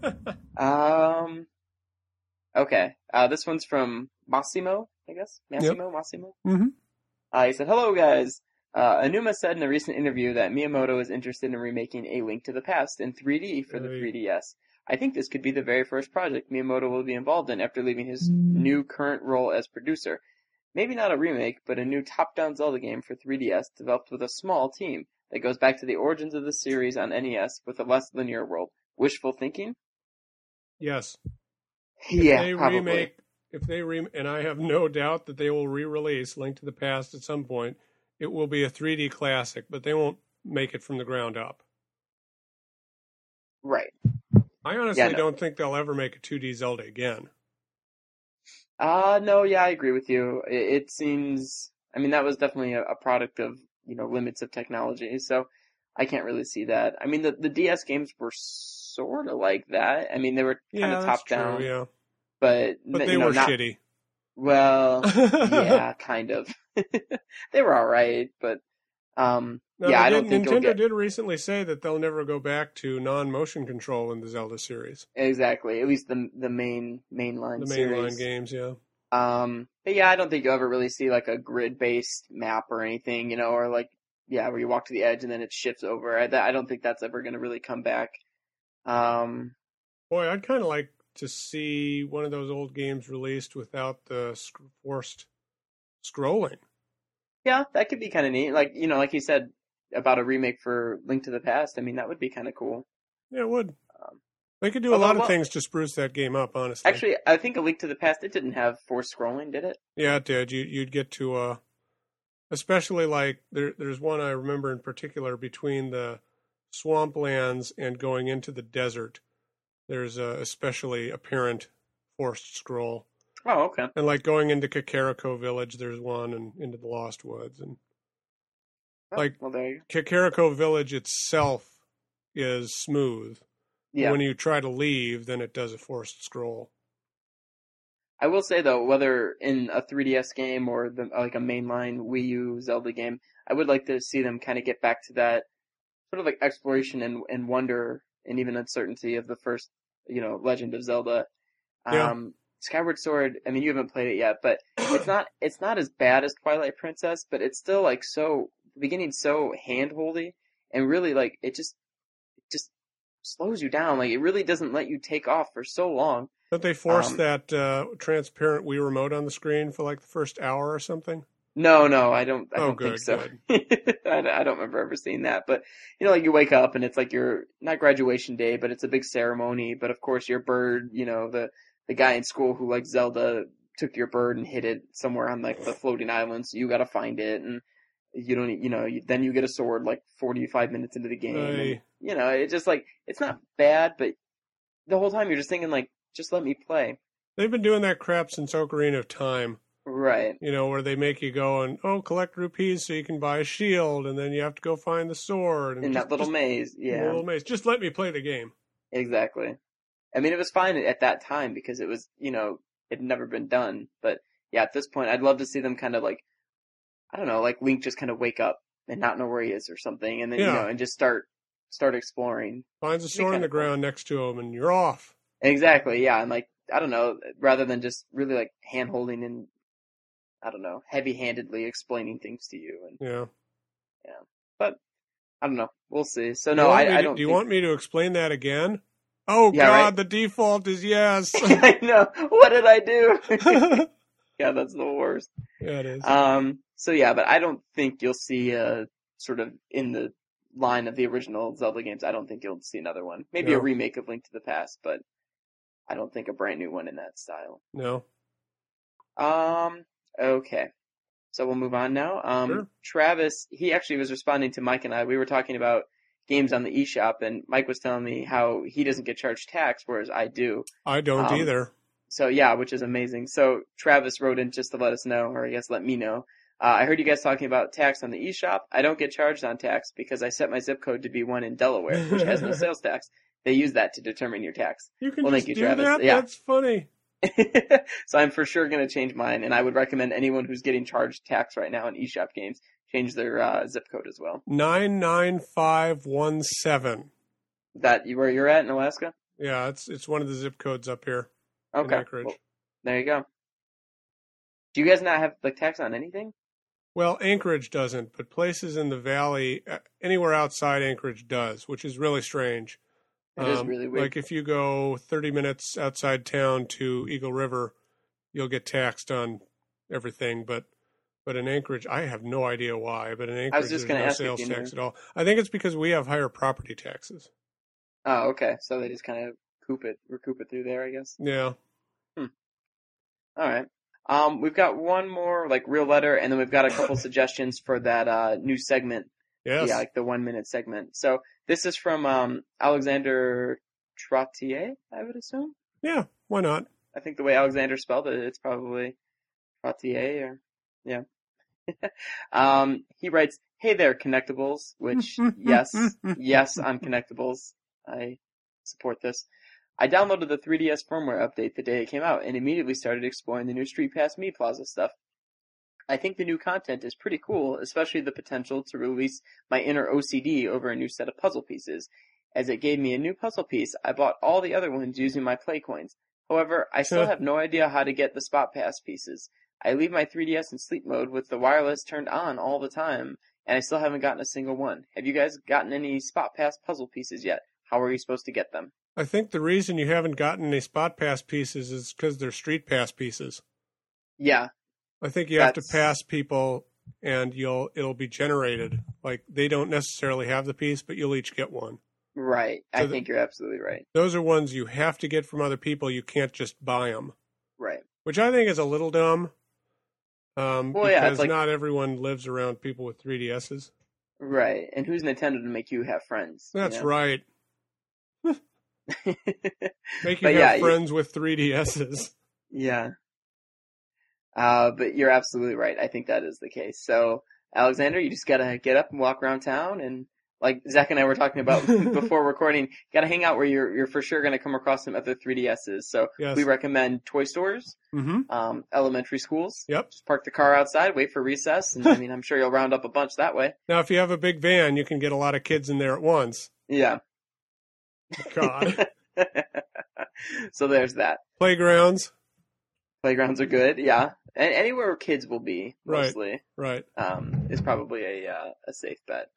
Okay. This one's from Massimo, I guess. Massimo. Mm-hmm. He said, "Hello, guys. Anuma said in a recent interview that Miyamoto is interested in remaking A Link to the Past in 3D for the 3DS. I think this could be the very first project Miyamoto will be involved in after leaving his new current role as producer. Maybe not a remake, but a new top-down Zelda game for 3DS developed with a small team that goes back to the origins of the series on NES with a less linear world. Wishful thinking?" Yes. Yeah, probably. And I have no doubt that they will re-release Link to the Past at some point. It will be a 3D classic, but they won't make it from the ground up. Right. I honestly don't think they'll ever make a 2D Zelda again. No, yeah, I agree with you. It seems, I mean, that was definitely a product of, limits of technology, so I can't really see that. I mean, the DS games were sort of like that. I mean, they were kind of top-down. Yeah. But they were shitty. Well, yeah, kind of. They were all right, but I don't think Nintendo did recently say that they'll never go back to non-motion control in the Zelda series. Exactly, at least the mainline the series. mainline games, yeah. But yeah, I don't think you'll ever really see like a grid-based map or anything, or like, yeah, where you walk to the edge and then it shifts over. I don't think that's ever going to really come back. Um, Boy, I'd kind of like to see one of those old games released without the forced scrolling. yeah, that could be kind of neat. Like, like you said about a remake for Link to the Past. I mean, that would be kind of cool. Yeah, it would. Um, They could do a lot of things to spruce that game up, honestly. Actually, I think A Link to the Past, it didn't have forced scrolling, did it? Yeah, it did. You'd get to, especially like, there's one I remember in particular between the swamplands and going into the desert. There's a especially apparent forced scroll. Oh, okay. And like going into Kakariko Village, there's one, and into the Lost Woods. And well, there you go. Kakariko Village itself is smooth. Yeah. When you try to leave, then it does a forced scroll. I will say though, whether in a 3DS game or like a mainline Wii U Zelda game, I would like to see them kind of get back to that sort of like exploration and wonder and even uncertainty of the first, Legend of Zelda. Yeah. Skyward Sword, I mean, you haven't played it yet, but it's not as bad as Twilight Princess, but it's still like the beginning's so hand-holdy, and really like it just slows you down. Like it really doesn't let you take off for so long. Don't they force that transparent Wii remote on the screen for like the first hour or something? No, I don't good, think so. I don't remember ever seeing that. But, like you wake up and it's like your, not graduation day, but it's a big ceremony. But of course your bird, the guy in school who likes Zelda took your bird and hid it somewhere on like the floating island. So you got to find it. And you don't, then you get a sword like 45 minutes into the game. And, it's just like, it's not bad, but the whole time you're just thinking like, just let me play. They've been doing that crap since Ocarina of Time. Right. Where they make you go and, collect rupees so you can buy a shield, and then you have to go find the sword. And in that little maze, yeah. Little maze. Just let me play the game. Exactly. I mean, it was fine at that time because it was, it had never been done. But, yeah, at this point, I'd love to see them kind of like, I don't know, like Link just kind of wake up and not know where he is or something, and then, and just start exploring. Finds a sword in the ground next to him, and you're off. Exactly, yeah. And, like, I don't know, rather than just really, like, hand-holding and, I don't know, heavy-handedly explaining things to you. And yeah. But, I don't know. We'll see. So, no, I don't Do you want me to explain that again? Oh, yeah, God, right? The default is yes. I know. What did I do? Yeah, that's the worst. Yeah, it is. So, yeah, but I don't think you'll see sort of in the line of the original Zelda games, I don't think you'll see another one. Maybe a remake of Link to the Past, but I don't think a brand new one in that style. No. Okay. So we'll move on now. Sure. Travis, he actually was responding to Mike and I. We were talking about games on the eShop, and Mike was telling me how he doesn't get charged tax, whereas I do. I don't either. So, yeah, which is amazing. So Travis wrote in just to let us know, or I guess let me know. I heard you guys talking about tax on the eShop. I don't get charged on tax because I set my zip code to be one in Delaware, which has no sales tax. They use that to determine your tax. You can just do Travis. That? Yeah. That's funny. So I'm for sure going to change mine, and I would recommend anyone who's getting charged tax right now on eShop games change their zip code as well. 99517. That where you're at in Alaska? Yeah, it's one of the zip codes up here. Okay. In Anchorage. Well, there you go. Do you guys not have like tax on anything? Well, Anchorage doesn't, but places in the valley, anywhere outside Anchorage does, which is really strange. It is really weird. Like if you go 30 minutes outside town to Eagle River, you'll get taxed on everything. But in Anchorage, I have no idea why. But in Anchorage, there's no sales tax at all. I think it's because we have higher property taxes. Oh, okay. So they just kind of recoup it through there, I guess. Yeah. All right. We've got one more like real letter, and then we've got a couple suggestions for that new segment. Yes. Yeah, like the 1 minute segment. So this is from Alexander Trottier, I would assume. Yeah, why not? I think the way Alexander spelled it, it's probably Trottier or yeah. He writes, "Hey there, Connectables," which yes, I'm Connectables. I support this. I downloaded the 3DS firmware update the day it came out and immediately started exploring the new Street Pass Me Plaza stuff. I think the new content is pretty cool, especially the potential to release my inner OCD over a new set of puzzle pieces. As it gave me a new puzzle piece, I bought all the other ones using my play coins. However, I still have no idea how to get the Spot Pass pieces. I leave my 3DS in sleep mode with the wireless turned on all the time, and I still haven't gotten a single one. Have you guys gotten any Spot Pass puzzle pieces yet? How are you supposed to get them? I think the reason you haven't gotten any Spot Pass pieces is because they're Street Pass pieces. Yeah. I think you have to pass people, and it'll be generated. Like, they don't necessarily have the piece, but you'll each get one. Right. So I think you're absolutely right. Those are ones you have to get from other people. You can't just buy them. Right. Which I think is a little dumb. Because it's not everyone lives around people with 3DSs. Right. And who's Nintendo to make you have friends? That's right. Make you have friends with 3DSs. Yeah. But you're absolutely right. I think that is the case. So, Alexander, you just gotta get up and walk around town, and like Zach and I were talking about before recording, gotta hang out where you're for sure gonna come across some other 3DSs. So we recommend toy stores, elementary schools. Yep. Just park the car outside, wait for recess, and I mean, I'm sure you'll round up a bunch that way. Now, if you have a big van, you can get a lot of kids in there at once. Yeah. God. So there's that. Playgrounds. Playgrounds are good, yeah. And anywhere where kids will be, mostly. Right. Is probably a safe bet.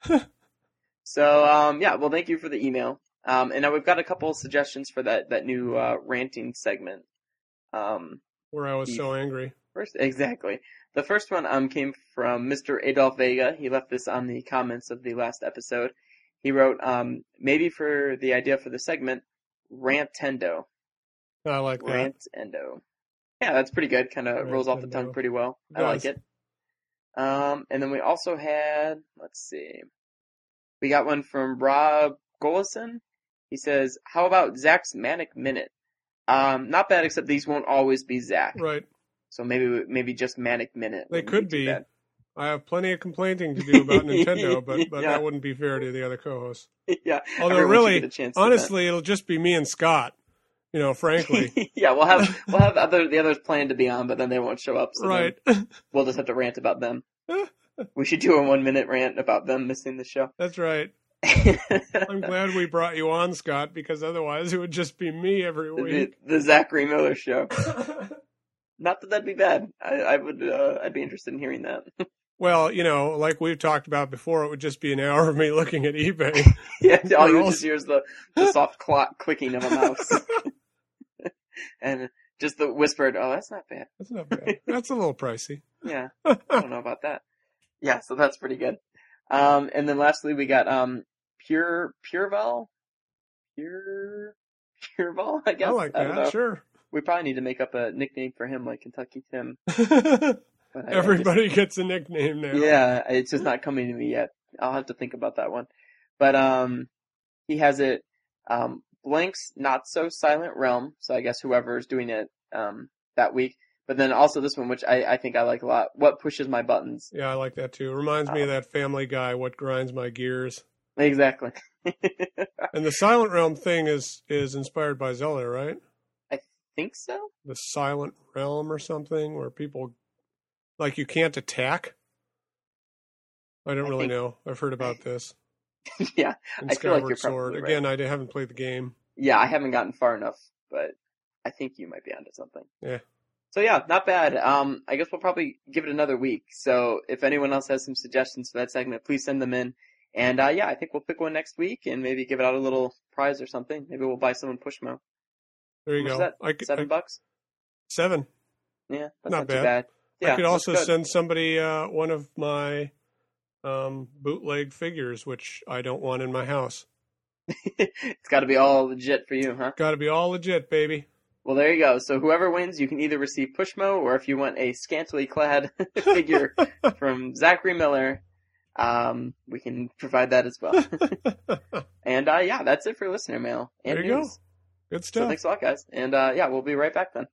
So, well, thank you for the email. And now we've got a couple of suggestions for that new ranting segment. Where I was so angry. Exactly. The first one came from Mr. Adolf Vega. He left this on the comments of the last episode. He wrote, maybe for the idea for the segment, Rantendo. I like that. Rantendo. Yeah, that's pretty good. Kind of rolls off the tongue pretty well. I like it. And then we also had, let's see. We got one from Rob Golison. He says, how about Zach's Manic Minute? Not bad, except these won't always be Zach. Right. So maybe just Manic Minute. They could be. I have plenty of complaining to do about Nintendo, but that wouldn't be fair to the other co-hosts. Yeah. Although really, honestly, it'll just be me and Scott. Frankly. Yeah, we'll have the others planned to be on, but then they won't show up. So right. We'll just have to rant about them. We should do a 1 minute rant about them missing the show. That's right. I'm glad we brought you on, Scott, because otherwise it would just be me every week. The Zachary Miller show. Not that that'd be bad. I'd be interested in hearing that. Well, like we've talked about before, it would just be an hour of me looking at eBay. Yeah, all you just hear is the soft clicking of a mouse. And just the whispered, oh, that's not bad. That's not bad. That's a little pricey. Yeah, I don't know about that. Yeah, so that's pretty good. And then lastly, we got Pureval, I guess. I like that, sure. We probably need to make up a nickname for him, like Kentucky Tim. Everybody gets a nickname now. Yeah, it's just not coming to me yet. I'll have to think about that one. But he has it Blank's Not So Silent Realm, so I guess whoever's doing it that week. But then also this one, which I think I like a lot, What Pushes My Buttons. Yeah, I like that too. It reminds me of that Family Guy, What Grinds My Gears. Exactly. And the Silent Realm thing is inspired by Zelda, right? I think so. The Silent Realm or something, where people, like, you can't attack. I don't really know. I've heard about this. Yeah, I feel like you're Sword. Right. Again, I haven't played the game. Yeah, I haven't gotten far enough, but I think you might be onto something. Yeah. So yeah, not bad. I guess we'll probably give it another week. So if anyone else has some suggestions for that segment, please send them in. And yeah, I think we'll pick one next week and maybe give it out a little prize or something. Maybe we'll buy someone Pushmo. There you go. That? $7? 7. Yeah, that's not too bad. Yeah, I could also send somebody one of my bootleg figures, which I don't want in my house. It's got to be all legit for you, huh? Got to be all legit, baby. Well, there you go. So whoever wins, you can either receive Pushmo, or if you want a scantily clad figure from Zachary Miller, we can provide that as well. And yeah, that's it for listener mail and there you news. Go. Good stuff. So thanks a lot, guys. And yeah, we'll be right back then.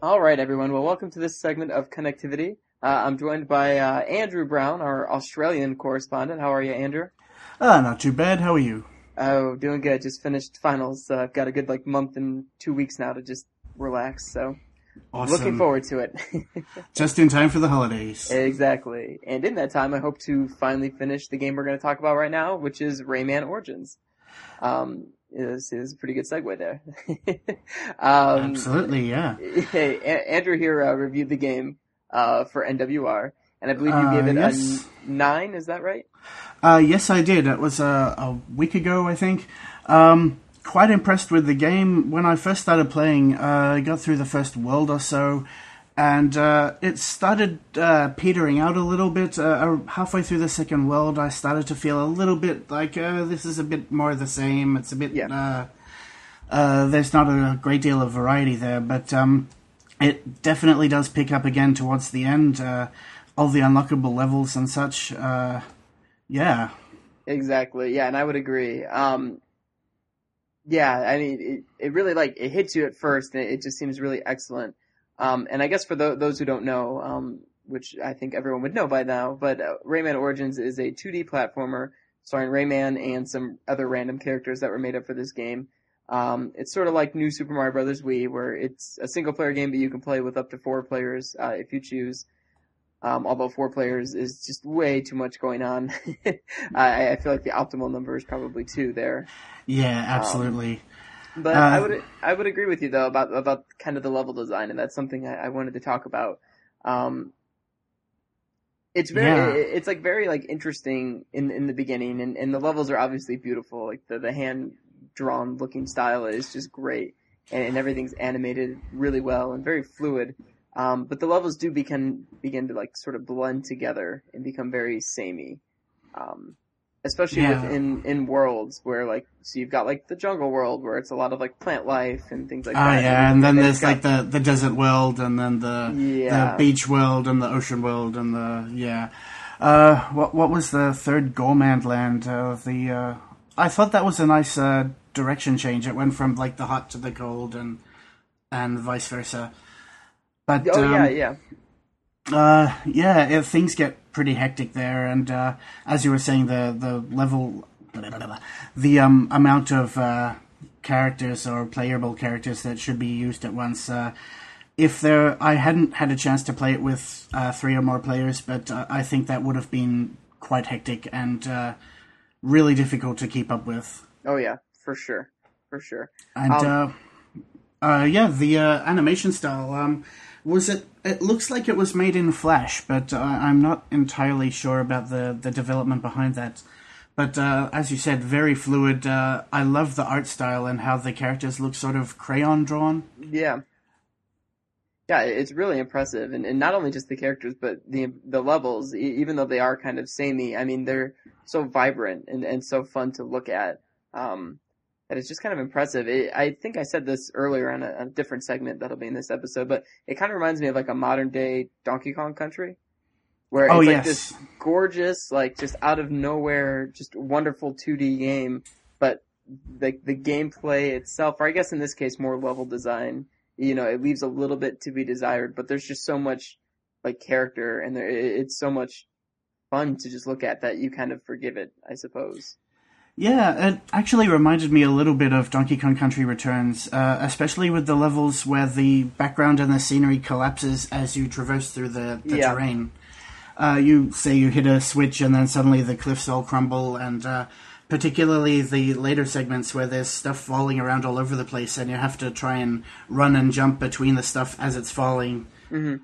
All right, everyone. Well, welcome to this segment of Connectivity. I'm joined by Andrew Brown, our Australian correspondent. How are you, Andrew? Not too bad. How are you? Oh, doing good. Just finished finals. I've got a good month and 2 weeks now to just relax. So, Awesome. Looking forward to it. Just in time for the holidays. Exactly. And in that time, I hope to finally finish the game we're going to talk about right now, which is Rayman Origins. Is a pretty good segue there. Absolutely, yeah. Hey, Andrew here reviewed the game for NWR, and I believe you gave it yes. a 9. Is that right? Yes, I did. It was a week ago, I think. Quite impressed with the game. When I first started playing, I got through the first world or so, and it started petering out a little bit. Halfway through the second world, I started to feel a little bit like this is a bit more of the same. It's a bit... there's not a great deal of variety there, but it definitely does pick up again towards the end. All the unlockable levels and such. Yeah. Exactly. Yeah, and I would agree. Yeah, I mean, it really, it hits you at first, and it just seems really excellent. And I guess for those who don't know, which I think everyone would know by now, but Rayman Origins is a 2D platformer starring Rayman and some other random characters that were made up for this game. It's sort of like New Super Mario Bros. Wii, where it's a single-player game, but you can play with up to 4 players if you choose. Although 4 players is just way too much going on. I feel like the optimal number is probably 2 there. Yeah, absolutely. But I would agree with you though about kind of the level design, and that's something I wanted to talk about. It's very interesting in the beginning, and the levels are obviously beautiful. Like the hand drawn looking style is just great, and everything's animated really well and very fluid. But the levels do begin to sort of blend together and become very samey. Especially in worlds where so you've got the jungle world where it's a lot of plant life and things like that. Yeah, and then there's the desert world, and then the beach world, and the ocean world, and what was the third Gormand land? I thought that was a nice direction change. It went from the hot to the cold, and vice versa. But things get pretty hectic there, and as you were saying, the level, the amount of characters or playable characters that should be used at once. I hadn't had a chance to play it with 3 or more players, but I think that would have been quite hectic and really difficult to keep up with. Oh yeah, for sure. And the animation style. It looks like it was made in Flash, but I'm not entirely sure about the development behind that. But as you said, very fluid. I love the art style and how the characters look sort of crayon drawn. Yeah. Yeah, it's really impressive. And not only just the characters, but the levels, even though they are kind of samey, I mean, they're so vibrant and so fun to look at. That it's just kind of impressive. I think I said this earlier on a different segment that'll be in this episode, but it kind of reminds me of a modern day Donkey Kong Country, where it's this gorgeous, just out of nowhere, just wonderful 2D game, but the gameplay itself, or I guess in this case more level design, it leaves a little bit to be desired, but there's just so much character, and it's so much fun to just look at that you kind of forgive it, I suppose. Yeah, it actually reminded me a little bit of Donkey Kong Country Returns, especially with the levels where the background and the scenery collapses as you traverse through the terrain. You hit a switch and then suddenly the cliffs all crumble, and particularly the later segments where there's stuff falling around all over the place and you have to try and run and jump between the stuff as it's falling. Mm-hmm.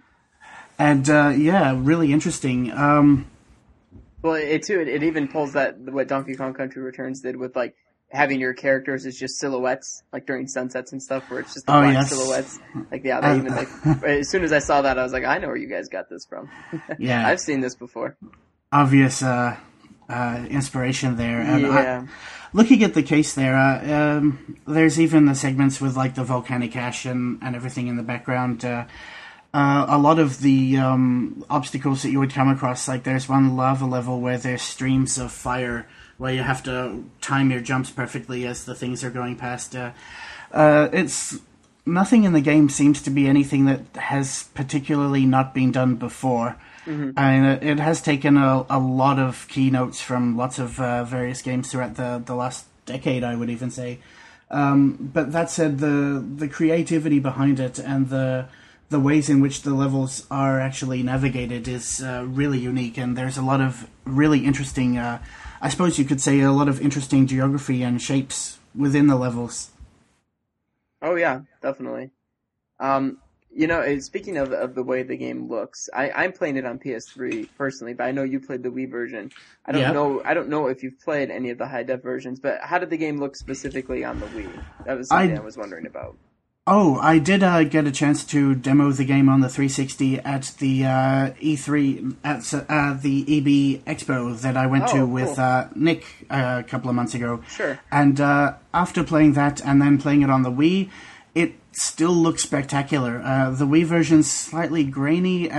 And really interesting. Well, it even pulls what Donkey Kong Country Returns did with having your characters as just silhouettes, during sunsets and stuff, where it's just black silhouettes. They even as soon as I saw that, I was like, I know where you guys got this from. Yeah, I've seen this before. Obvious inspiration there. And looking at the case there, there's even the segments with the volcanic ash and everything in the background. A lot of the obstacles that you would come across, there's one lava level where there's streams of fire where you have to time your jumps perfectly as the things are going past. It's nothing in the game seems to be anything that has particularly not been done before. I mean, it has taken a lot of keynotes from lots of various games throughout the last decade, I would even say. But that said, the creativity behind it and the ways in which the levels are actually navigated is really unique, and there's a lot of really interesting, I suppose you could say, a lot of interesting geography and shapes within the levels. Oh yeah, definitely. Speaking of the way the game looks, I'm playing it on PS3 personally, but I know you played the Wii version. I don't know if you've played any of the high def versions, but how did the game look specifically on the Wii? That was something I was wondering about. Oh, I did get a chance to demo the game on the 360 at the E3 at the EB Expo that I went to with Nick a couple of months ago. Sure. And after playing that and then playing it on the Wii, it still looks spectacular. The Wii version's slightly grainy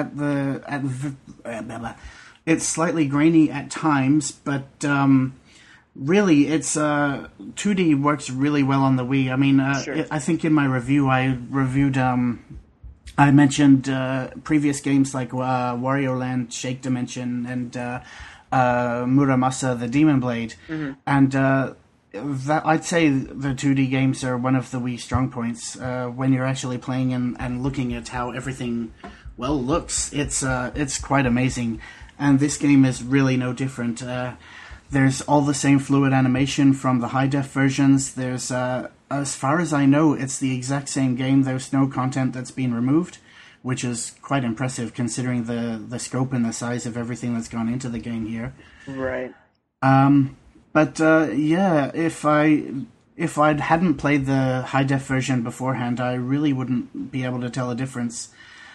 it's slightly grainy at times, but really, it's 2D works really well on the Wii. I mean, sure. I think in my review, I mentioned previous games like Wario Land, Shake Dimension, and Muramasa, the Demon Blade, and that I'd say the 2D games are one of the Wii strong points. When you're actually playing and looking at how everything looks, it's quite amazing, and this game is really no different. There's all the same fluid animation from the high-def versions. There's, as far as I know, it's the exact same game. There's no content that's been removed, which is quite impressive considering the scope and the size of everything that's gone into the game here. Right. If I hadn't played the high-def version beforehand, I really wouldn't be able to tell a difference.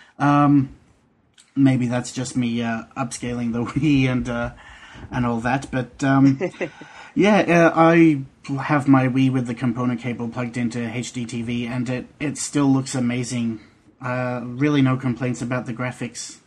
Maybe that's just me upscaling the Wii and all that, but I have my Wii with the component cable plugged into HDTV, and it still looks amazing. Really no complaints about the graphics.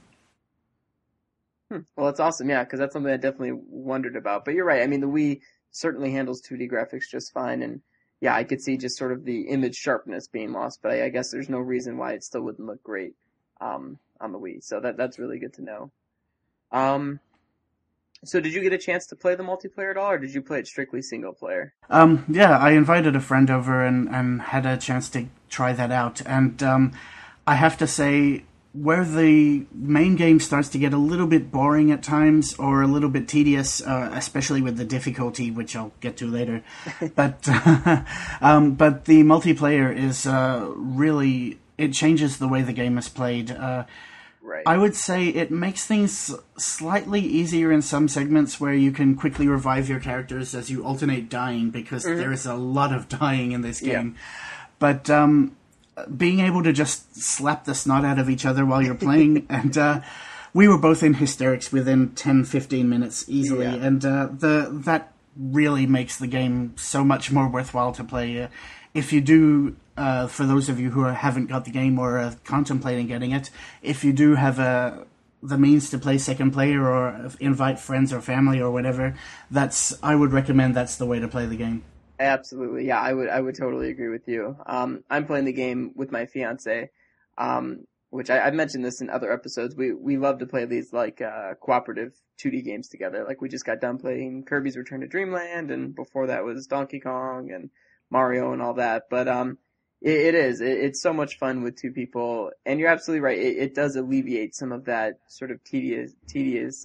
Well, that's awesome, yeah, because that's something I definitely wondered about. But you're right, I mean, the Wii certainly handles 2D graphics just fine, and yeah, I could see just sort of the image sharpness being lost, but I guess there's no reason why it still wouldn't look great on the Wii, so that's really good to know. So did you get a chance to play the multiplayer at all, or did you play it strictly single player? I invited a friend over and had a chance to try that out. And I have to say, where the main game starts to get a little bit boring at times or a little bit tedious, especially with the difficulty, which I'll get to later. but the multiplayer is really, it changes the way the game is played. Right. I would say it makes things slightly easier in some segments where you can quickly revive your characters as you alternate dying, because there is a lot of dying in this game. But being able to just slap the snot out of each other while you're playing, and we were both in hysterics within 10-15 minutes easily, and that really makes the game so much more worthwhile to play. If you do... for those of you who haven't got the game or are contemplating getting it, if you do have the means to play second player or invite friends or family or whatever, I would recommend that's the way to play the game. Absolutely, yeah, I would totally agree with you. I'm playing the game with my fiance, which I've mentioned this in other episodes. We love to play these like cooperative 2D games together. Like we just got done playing Kirby's Return to Dreamland, and before that was Donkey Kong and Mario and all that. But it's so much fun with two people, and you're absolutely right. It does alleviate some of that sort of tediousness.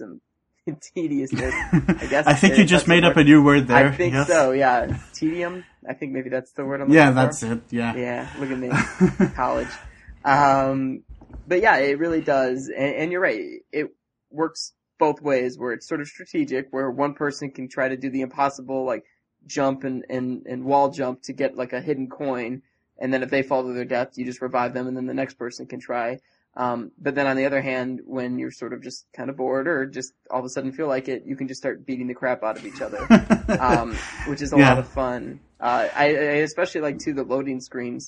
I guess. I think you just made up a new word there. I think so. Yeah, tedium. I think maybe that's the word I'm looking for. That's it. Yeah. Yeah. Look at me, college. But yeah, it really does, and you're right. It works both ways, where it's sort of strategic, where one person can try to do the impossible, like jump and wall jump to get like a hidden coin. And then if they fall to their death, you just revive them, and then the next person can try. But then on the other hand, when you're sort of just kind of bored or just all of a sudden feel like it, you can just start beating the crap out of each other, which is a lot of fun. I especially like, too, the loading screens.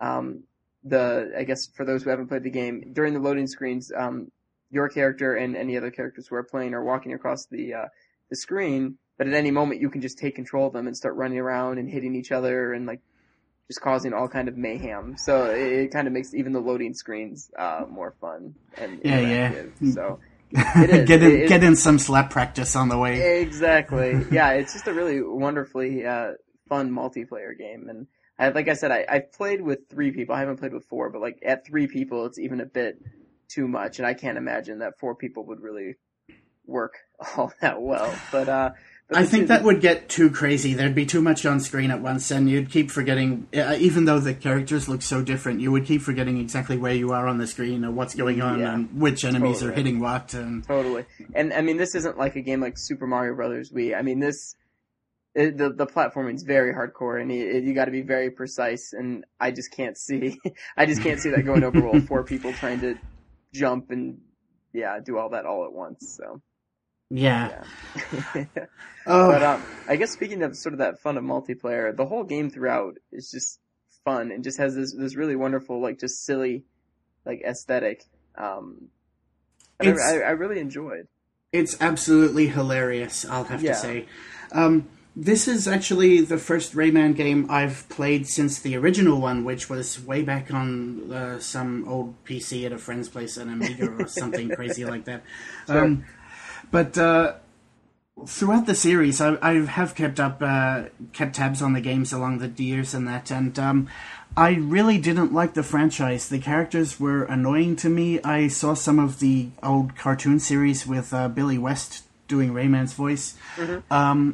I guess for those who haven't played the game, during the loading screens, your character and any other characters who are playing are walking across the screen, but at any moment you can just take control of them and start running around and hitting each other and like just causing all kind of mayhem. So it kind of makes even the loading screens more fun and interactive. Yeah. So it is. Get in some slap practice on the way. Exactly. Yeah, it's just a really wonderfully fun multiplayer game. And like I said, I've played with 3 people. I haven't played with 4, but like at 3 people, it's even a bit too much. And I can't imagine that 4 people would really work all that well. But I think that would get too crazy. There'd be too much on screen at once, and you'd keep forgetting, even though the characters look so different, you would keep forgetting exactly where you are on the screen or what's going on and which enemies are hitting what. Totally. And I mean, this isn't like a game like Super Mario Brothers Wii. I mean, the platforming is very hardcore, and you got to be very precise. And I just can't see that going over well 4 people trying to jump and do all that all at once. So. Yeah. But I guess speaking of sort of that fun of multiplayer, the whole game throughout is just fun and just has this really wonderful, like, just silly, like, aesthetic. I really enjoyed. It's absolutely hilarious, I'll have to say. This is actually the first Rayman game I've played since the original one, which was way back on some old PC at a friend's place, an Amiga or something crazy like that. Sure. But throughout the series, I have kept tabs on the games along the years and that, and I really didn't like the franchise. The characters were annoying to me. I saw some of the old cartoon series with Billy West doing Rayman's voice. Mm-hmm.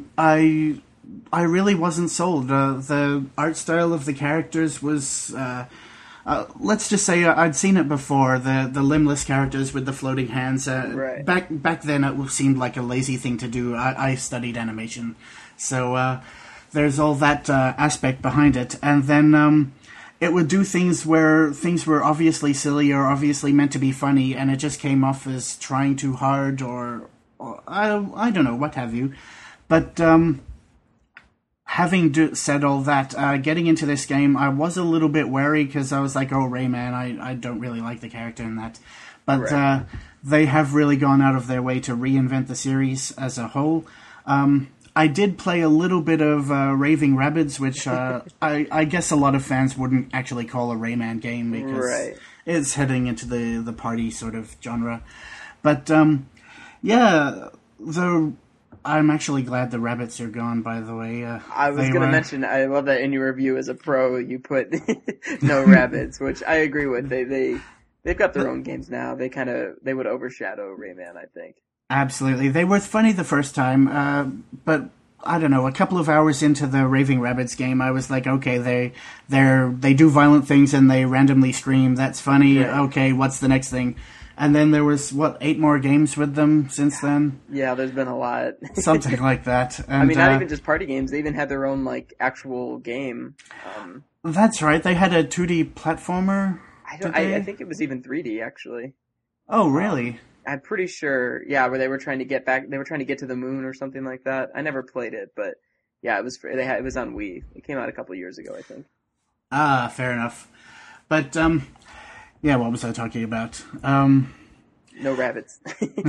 I really wasn't sold. The art style of the characters was... let's just say I'd seen it before, the limbless characters with the floating hands. Right. Back then it seemed like a lazy thing to do. I studied animation. So there's all that aspect behind it. And then it would do things where things were obviously silly or obviously meant to be funny, and it just came off as trying too hard or I don't know, what have you. But... having said all that, getting into this game, I was a little bit wary because I was like, oh, Rayman, I don't really like the character in that. But they have really gone out of their way to reinvent the series as a whole. I did play a little bit of Raving Rabbids, which I guess a lot of fans wouldn't actually call a Rayman game because it's heading into the party sort of genre. But, I'm actually glad the rabbits are gone, by the way. I was going to mention, I love that in your review as a pro, you put no rabbits, which I agree with. They've got their own games now. They would overshadow Rayman, I think. Absolutely. They were funny the first time, but I don't know, a couple of hours into the Raving Rabbids game, I was like, okay, they do violent things and they randomly scream. That's funny. Right. Okay, what's the next thing? And then there was, 8 more games with them since then? Yeah, there's been a lot. Something like that. And, I mean, not even just party games. They even had their own, like, actual game. That's right. They had a 2D platformer. I think it was even 3D, actually. Oh, really? I'm pretty sure, yeah, where they were trying to get back, they were trying to get to the moon or something like that. I never played it, but yeah, it was on Wii. It came out a couple of years ago, I think. Ah, fair enough. But, yeah, what was I talking about? No rabbits.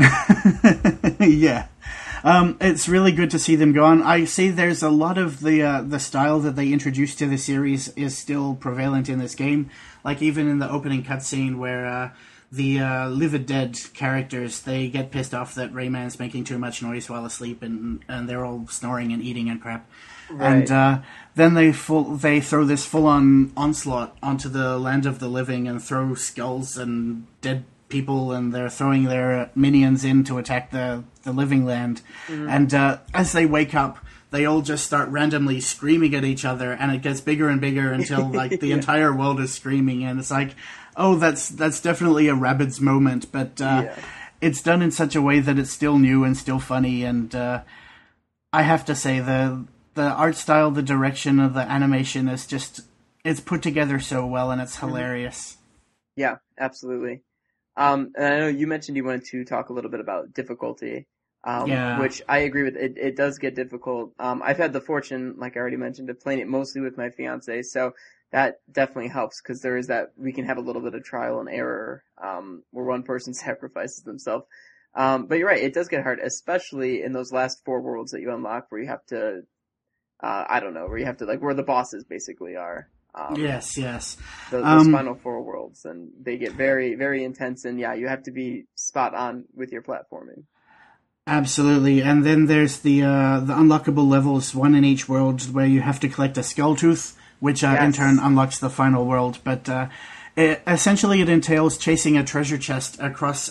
Yeah. It's really good to see them gone. I see there's a lot of the style that they introduced to the series is still prevalent in this game. Like even in the opening cutscene where the Livid Dead characters, they get pissed off that Rayman's making too much noise while asleep and they're all snoring and eating and crap. Right. And then they throw this full-on onslaught onto the land of the living and throw skulls and dead people, and they're throwing their minions in to attack the living land. Mm-hmm. And as they wake up, they all just start randomly screaming at each other, and it gets bigger and bigger until like the entire world is screaming, and it's like, oh, that's definitely a Rabbids moment, but it's done in such a way that it's still new and still funny, and I have to say the art style, the direction of the animation is just, it's put together so well, and it's hilarious. Yeah, absolutely. And I know you mentioned you wanted to talk a little bit about difficulty, which I agree with. It does get difficult. I've had the fortune, like I already mentioned, of playing it mostly with my fiance, so that definitely helps because there is that, we can have a little bit of trial and error where one person sacrifices themselves. But you're right, it does get hard, especially in those last 4 worlds that you unlock where you have to, where you have to, like, where the bosses basically are. Yes. Those final four worlds, and they get very, very intense. And yeah, you have to be spot on with your platforming. Absolutely, and then there's the unlockable levels, one in each world, where you have to collect a skull tooth, which in turn unlocks the final world. But essentially, it entails chasing a treasure chest across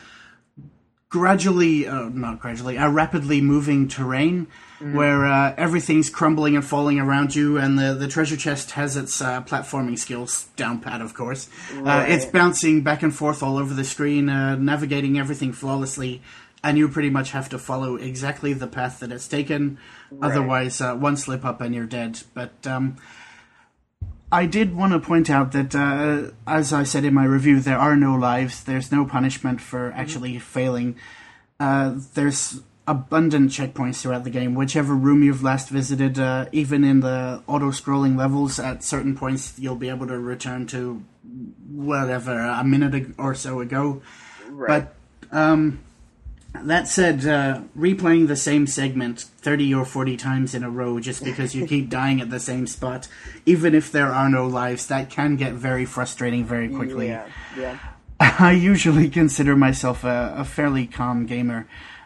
rapidly moving terrain, where everything's crumbling and falling around you, and the treasure chest has its platforming skills down pat, of course. Right. It's bouncing back and forth all over the screen, navigating everything flawlessly. And you pretty much have to follow exactly the path that it's taken. Right. Otherwise, one slip up and you're dead. But I did want to point out that, as I said in my review, there are no lives. There's no punishment for actually failing. There's abundant checkpoints throughout the game. Whichever room you've last visited, even in the auto-scrolling levels, at certain points you'll be able to return to whatever, a minute or so ago. Right. But that said, replaying the same segment 30 or 40 times in a row just because you keep dying at the same spot, even if there are no lives, that can get very frustrating very quickly. Yeah. I usually consider myself a fairly calm gamer.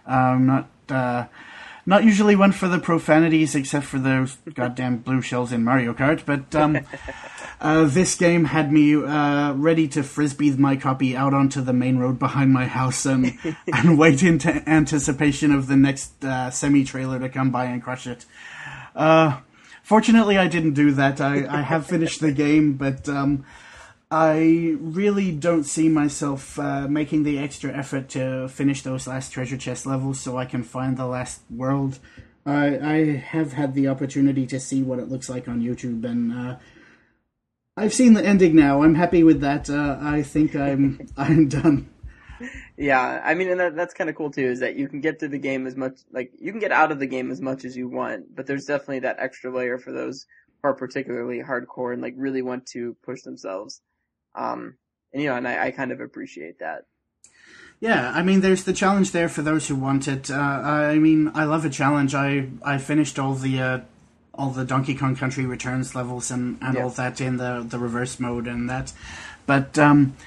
Not usually one for the profanities, except for those goddamn blue shells in Mario Kart, but this game had me ready to frisbee my copy out onto the main road behind my house and wait in anticipation of the next semi-trailer to come by and crush it. Fortunately, I didn't do that. I have finished the game, but I really don't see myself making the extra effort to finish those last treasure chest levels so I can find the last world. I have had the opportunity to see what it looks like on YouTube, and I've seen the ending now. I'm happy with that. I think I'm done. Yeah, I mean, and that's kind of cool too, is that you can get to the game as much, like, you can get out of the game as much as you want, but there's definitely that extra layer for those who are particularly hardcore and, like, really want to push themselves. And I kind of appreciate that. Yeah, I mean, there's the challenge there for those who want it. I mean, I love a challenge. I finished all the Donkey Kong Country Returns levels and all that in the reverse mode and that. But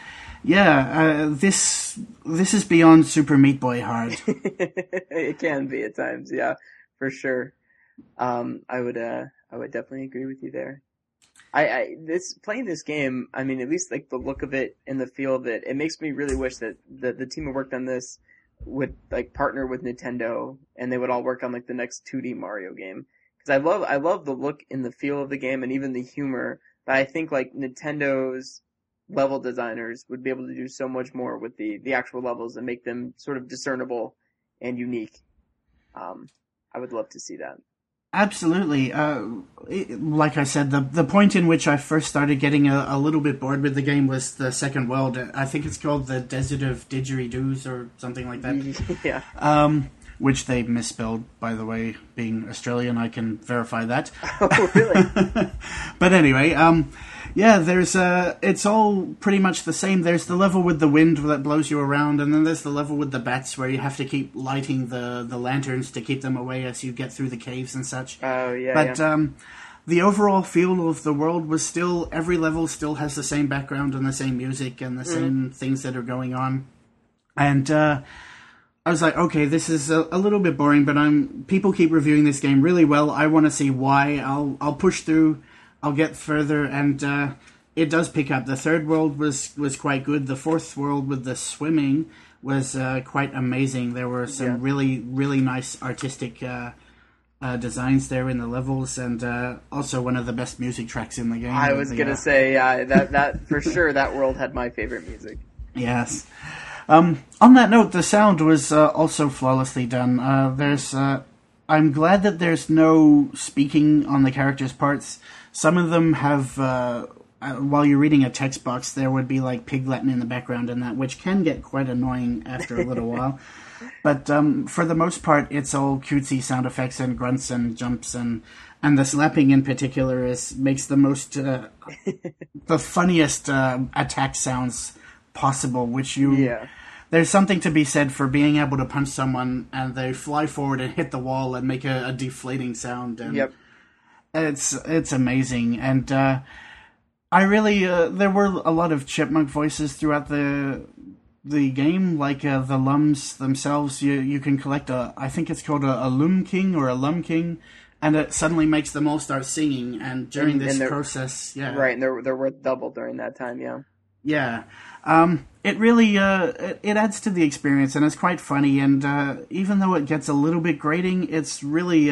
this is beyond Super Meat Boy hard. It can be at times, yeah, for sure. I would definitely agree with you there. Playing this game, I mean, at least like the look of it and the feel of it, it makes me really wish that the team who worked on this would like partner with Nintendo and they would all work on like the next 2D Mario game. Because I love the look and the feel of the game and even the humor, but I think like Nintendo's level designers would be able to do so much more with the actual levels and make them sort of discernible and unique. I would love to see that. Absolutely. Like I said, the point in which I first started getting a little bit bored with the game was the second world. I think it's called the Desert of Didgeridoos or something like that. Yeah. Which they misspelled, by the way. Being Australian, I can verify that. Oh, really? But anyway, there's it's all pretty much the same. There's the level with the wind that blows you around, and then there's the level with the bats where you have to keep lighting the lanterns to keep them away as you get through the caves and such. Oh, yeah. But the overall feel of the world was still, every level still has the same background and the same music and the same things that are going on. And I was like, okay, this is a little bit boring, but people keep reviewing this game really well. I want to see why. I'll push through. I'll get further, and it does pick up. The third world was quite good. The fourth world with the swimming was quite amazing. There were some really, really nice artistic designs there in the levels, and also one of the best music tracks in the game. I was going to say, that for sure, that world had my favorite music. Yes. On that note, the sound was also flawlessly done. I'm glad that there's no speaking on the characters' parts. Some of them have, while you're reading a text box, there would be like Pig Latin in the background and that, which can get quite annoying after a little while. But for the most part, it's all cutesy sound effects and grunts and jumps, and the slapping in particular makes the most, the funniest attack sounds possible, which there's something to be said for being able to punch someone and they fly forward and hit the wall and make a deflating sound. And it's amazing. And I really there were a lot of chipmunk voices throughout the game, like the lums themselves. You can collect I think it's called a lum king or a lum king, and it suddenly makes them all start singing. And during this process, right, and they're worth double during that time. Yeah. It really it adds to the experience, and it's quite funny. And even though it gets a little bit grating, it's really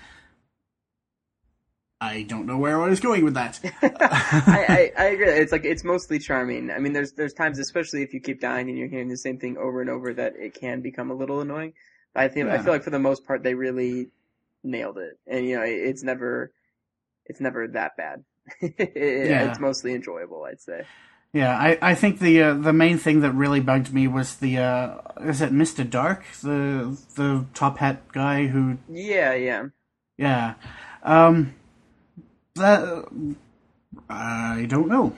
I don't know where I was going with that. I agree. It's mostly charming. I mean, there's times, especially if you keep dying and you're hearing the same thing over and over, that it can become a little annoying. But I feel like for the most part they really nailed it, and it's never that bad. It's mostly enjoyable, I'd say. Yeah, I think the main thing that really bugged me was the is it Mr. Dark, the top hat guy who. Yeah. That I don't know.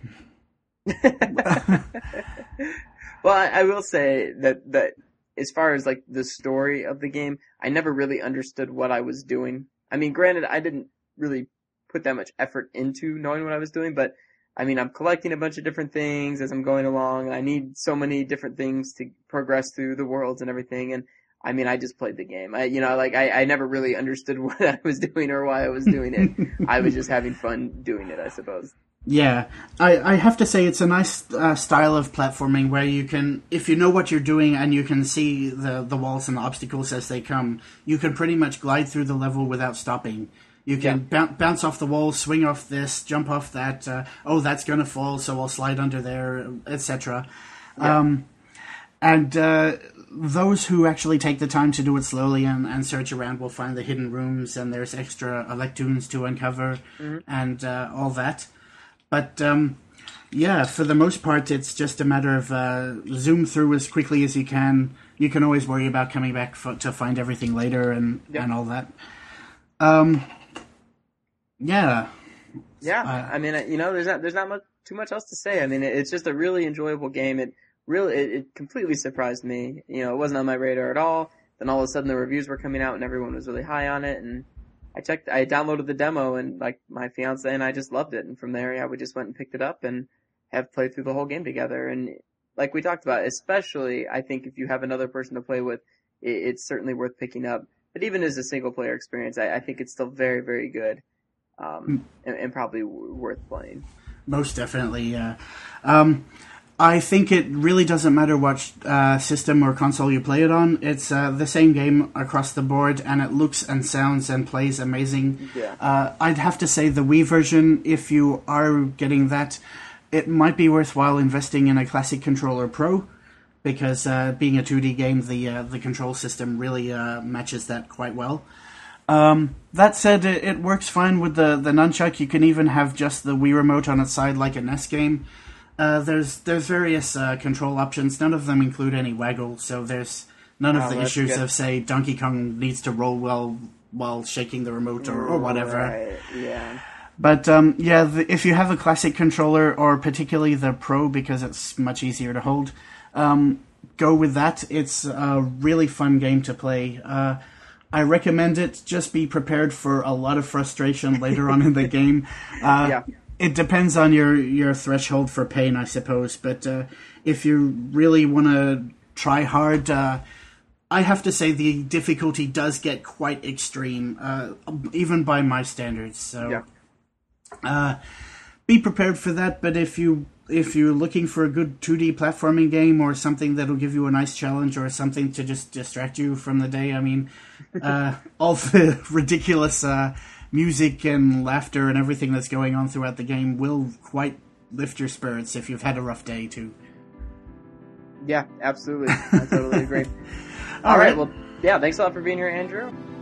Well, I will say that as far as like the story of the game, I never really understood what I was doing. I mean, granted, I didn't really put that much effort into knowing what I was doing, but I mean, I'm collecting a bunch of different things as I'm going along, and I need so many different things to progress through the worlds and everything, and I mean, I just played the game. I never really understood what I was doing or why I was doing it. I was just having fun doing it, I suppose. Yeah, I have to say it's a nice style of platforming where you can, if you know what you're doing and you can see the walls and the obstacles as they come, you can pretty much glide through the level without stopping. You can bounce off the wall, swing off this, jump off that. That's going to fall, so I'll slide under there, etc. Yeah. Those who actually take the time to do it slowly and search around will find the hidden rooms, and there's extra electoons to uncover and all that. But, for the most part, it's just a matter of zoom through as quickly as you can. You can always worry about coming back to find everything later and all that. Yeah, I mean, there's not too much else to say. I mean, it's just a really enjoyable game. It completely surprised me. It wasn't on my radar at all. Then all of a sudden the reviews were coming out and everyone was really high on it. And I downloaded the demo, and like my fiance and I just loved it. And from there, we just went and picked it up and have played through the whole game together. And like we talked about, especially I think if you have another person to play with, it's certainly worth picking up. But even as a single player experience, I think it's still very, very good. And probably worth playing. Most definitely, yeah. I think it really doesn't matter what system or console you play it on. It's the same game across the board, and it looks and sounds and plays amazing. Yeah. I'd have to say the Wii version, if you are getting that, it might be worthwhile investing in a Classic Controller Pro, because being a 2D game, the control system really matches that quite well. That said, it works fine with the nunchuck. You can even have just the Wii remote on its side like a NES game. There's various control options. None of them include any waggle, so there's none of the issues of, say, Donkey Kong needs to roll well while shaking the remote or whatever. Right, yeah. But, if you have a classic controller, or particularly the Pro, because it's much easier to hold, go with that. It's a really fun game to play. I recommend it. Just be prepared for a lot of frustration later on in the game. It depends on your threshold for pain, I suppose. But if you really want to try hard, I have to say the difficulty does get quite extreme, even by my standards. So be prepared for that. But if you're looking for a good 2D platforming game or something that'll give you a nice challenge or something to just distract you from the day, I mean, all the ridiculous music and laughter and everything that's going on throughout the game will quite lift your spirits if you've had a rough day too. Yeah, absolutely. I totally agree. All right. Well, thanks a lot for being here, Andrew.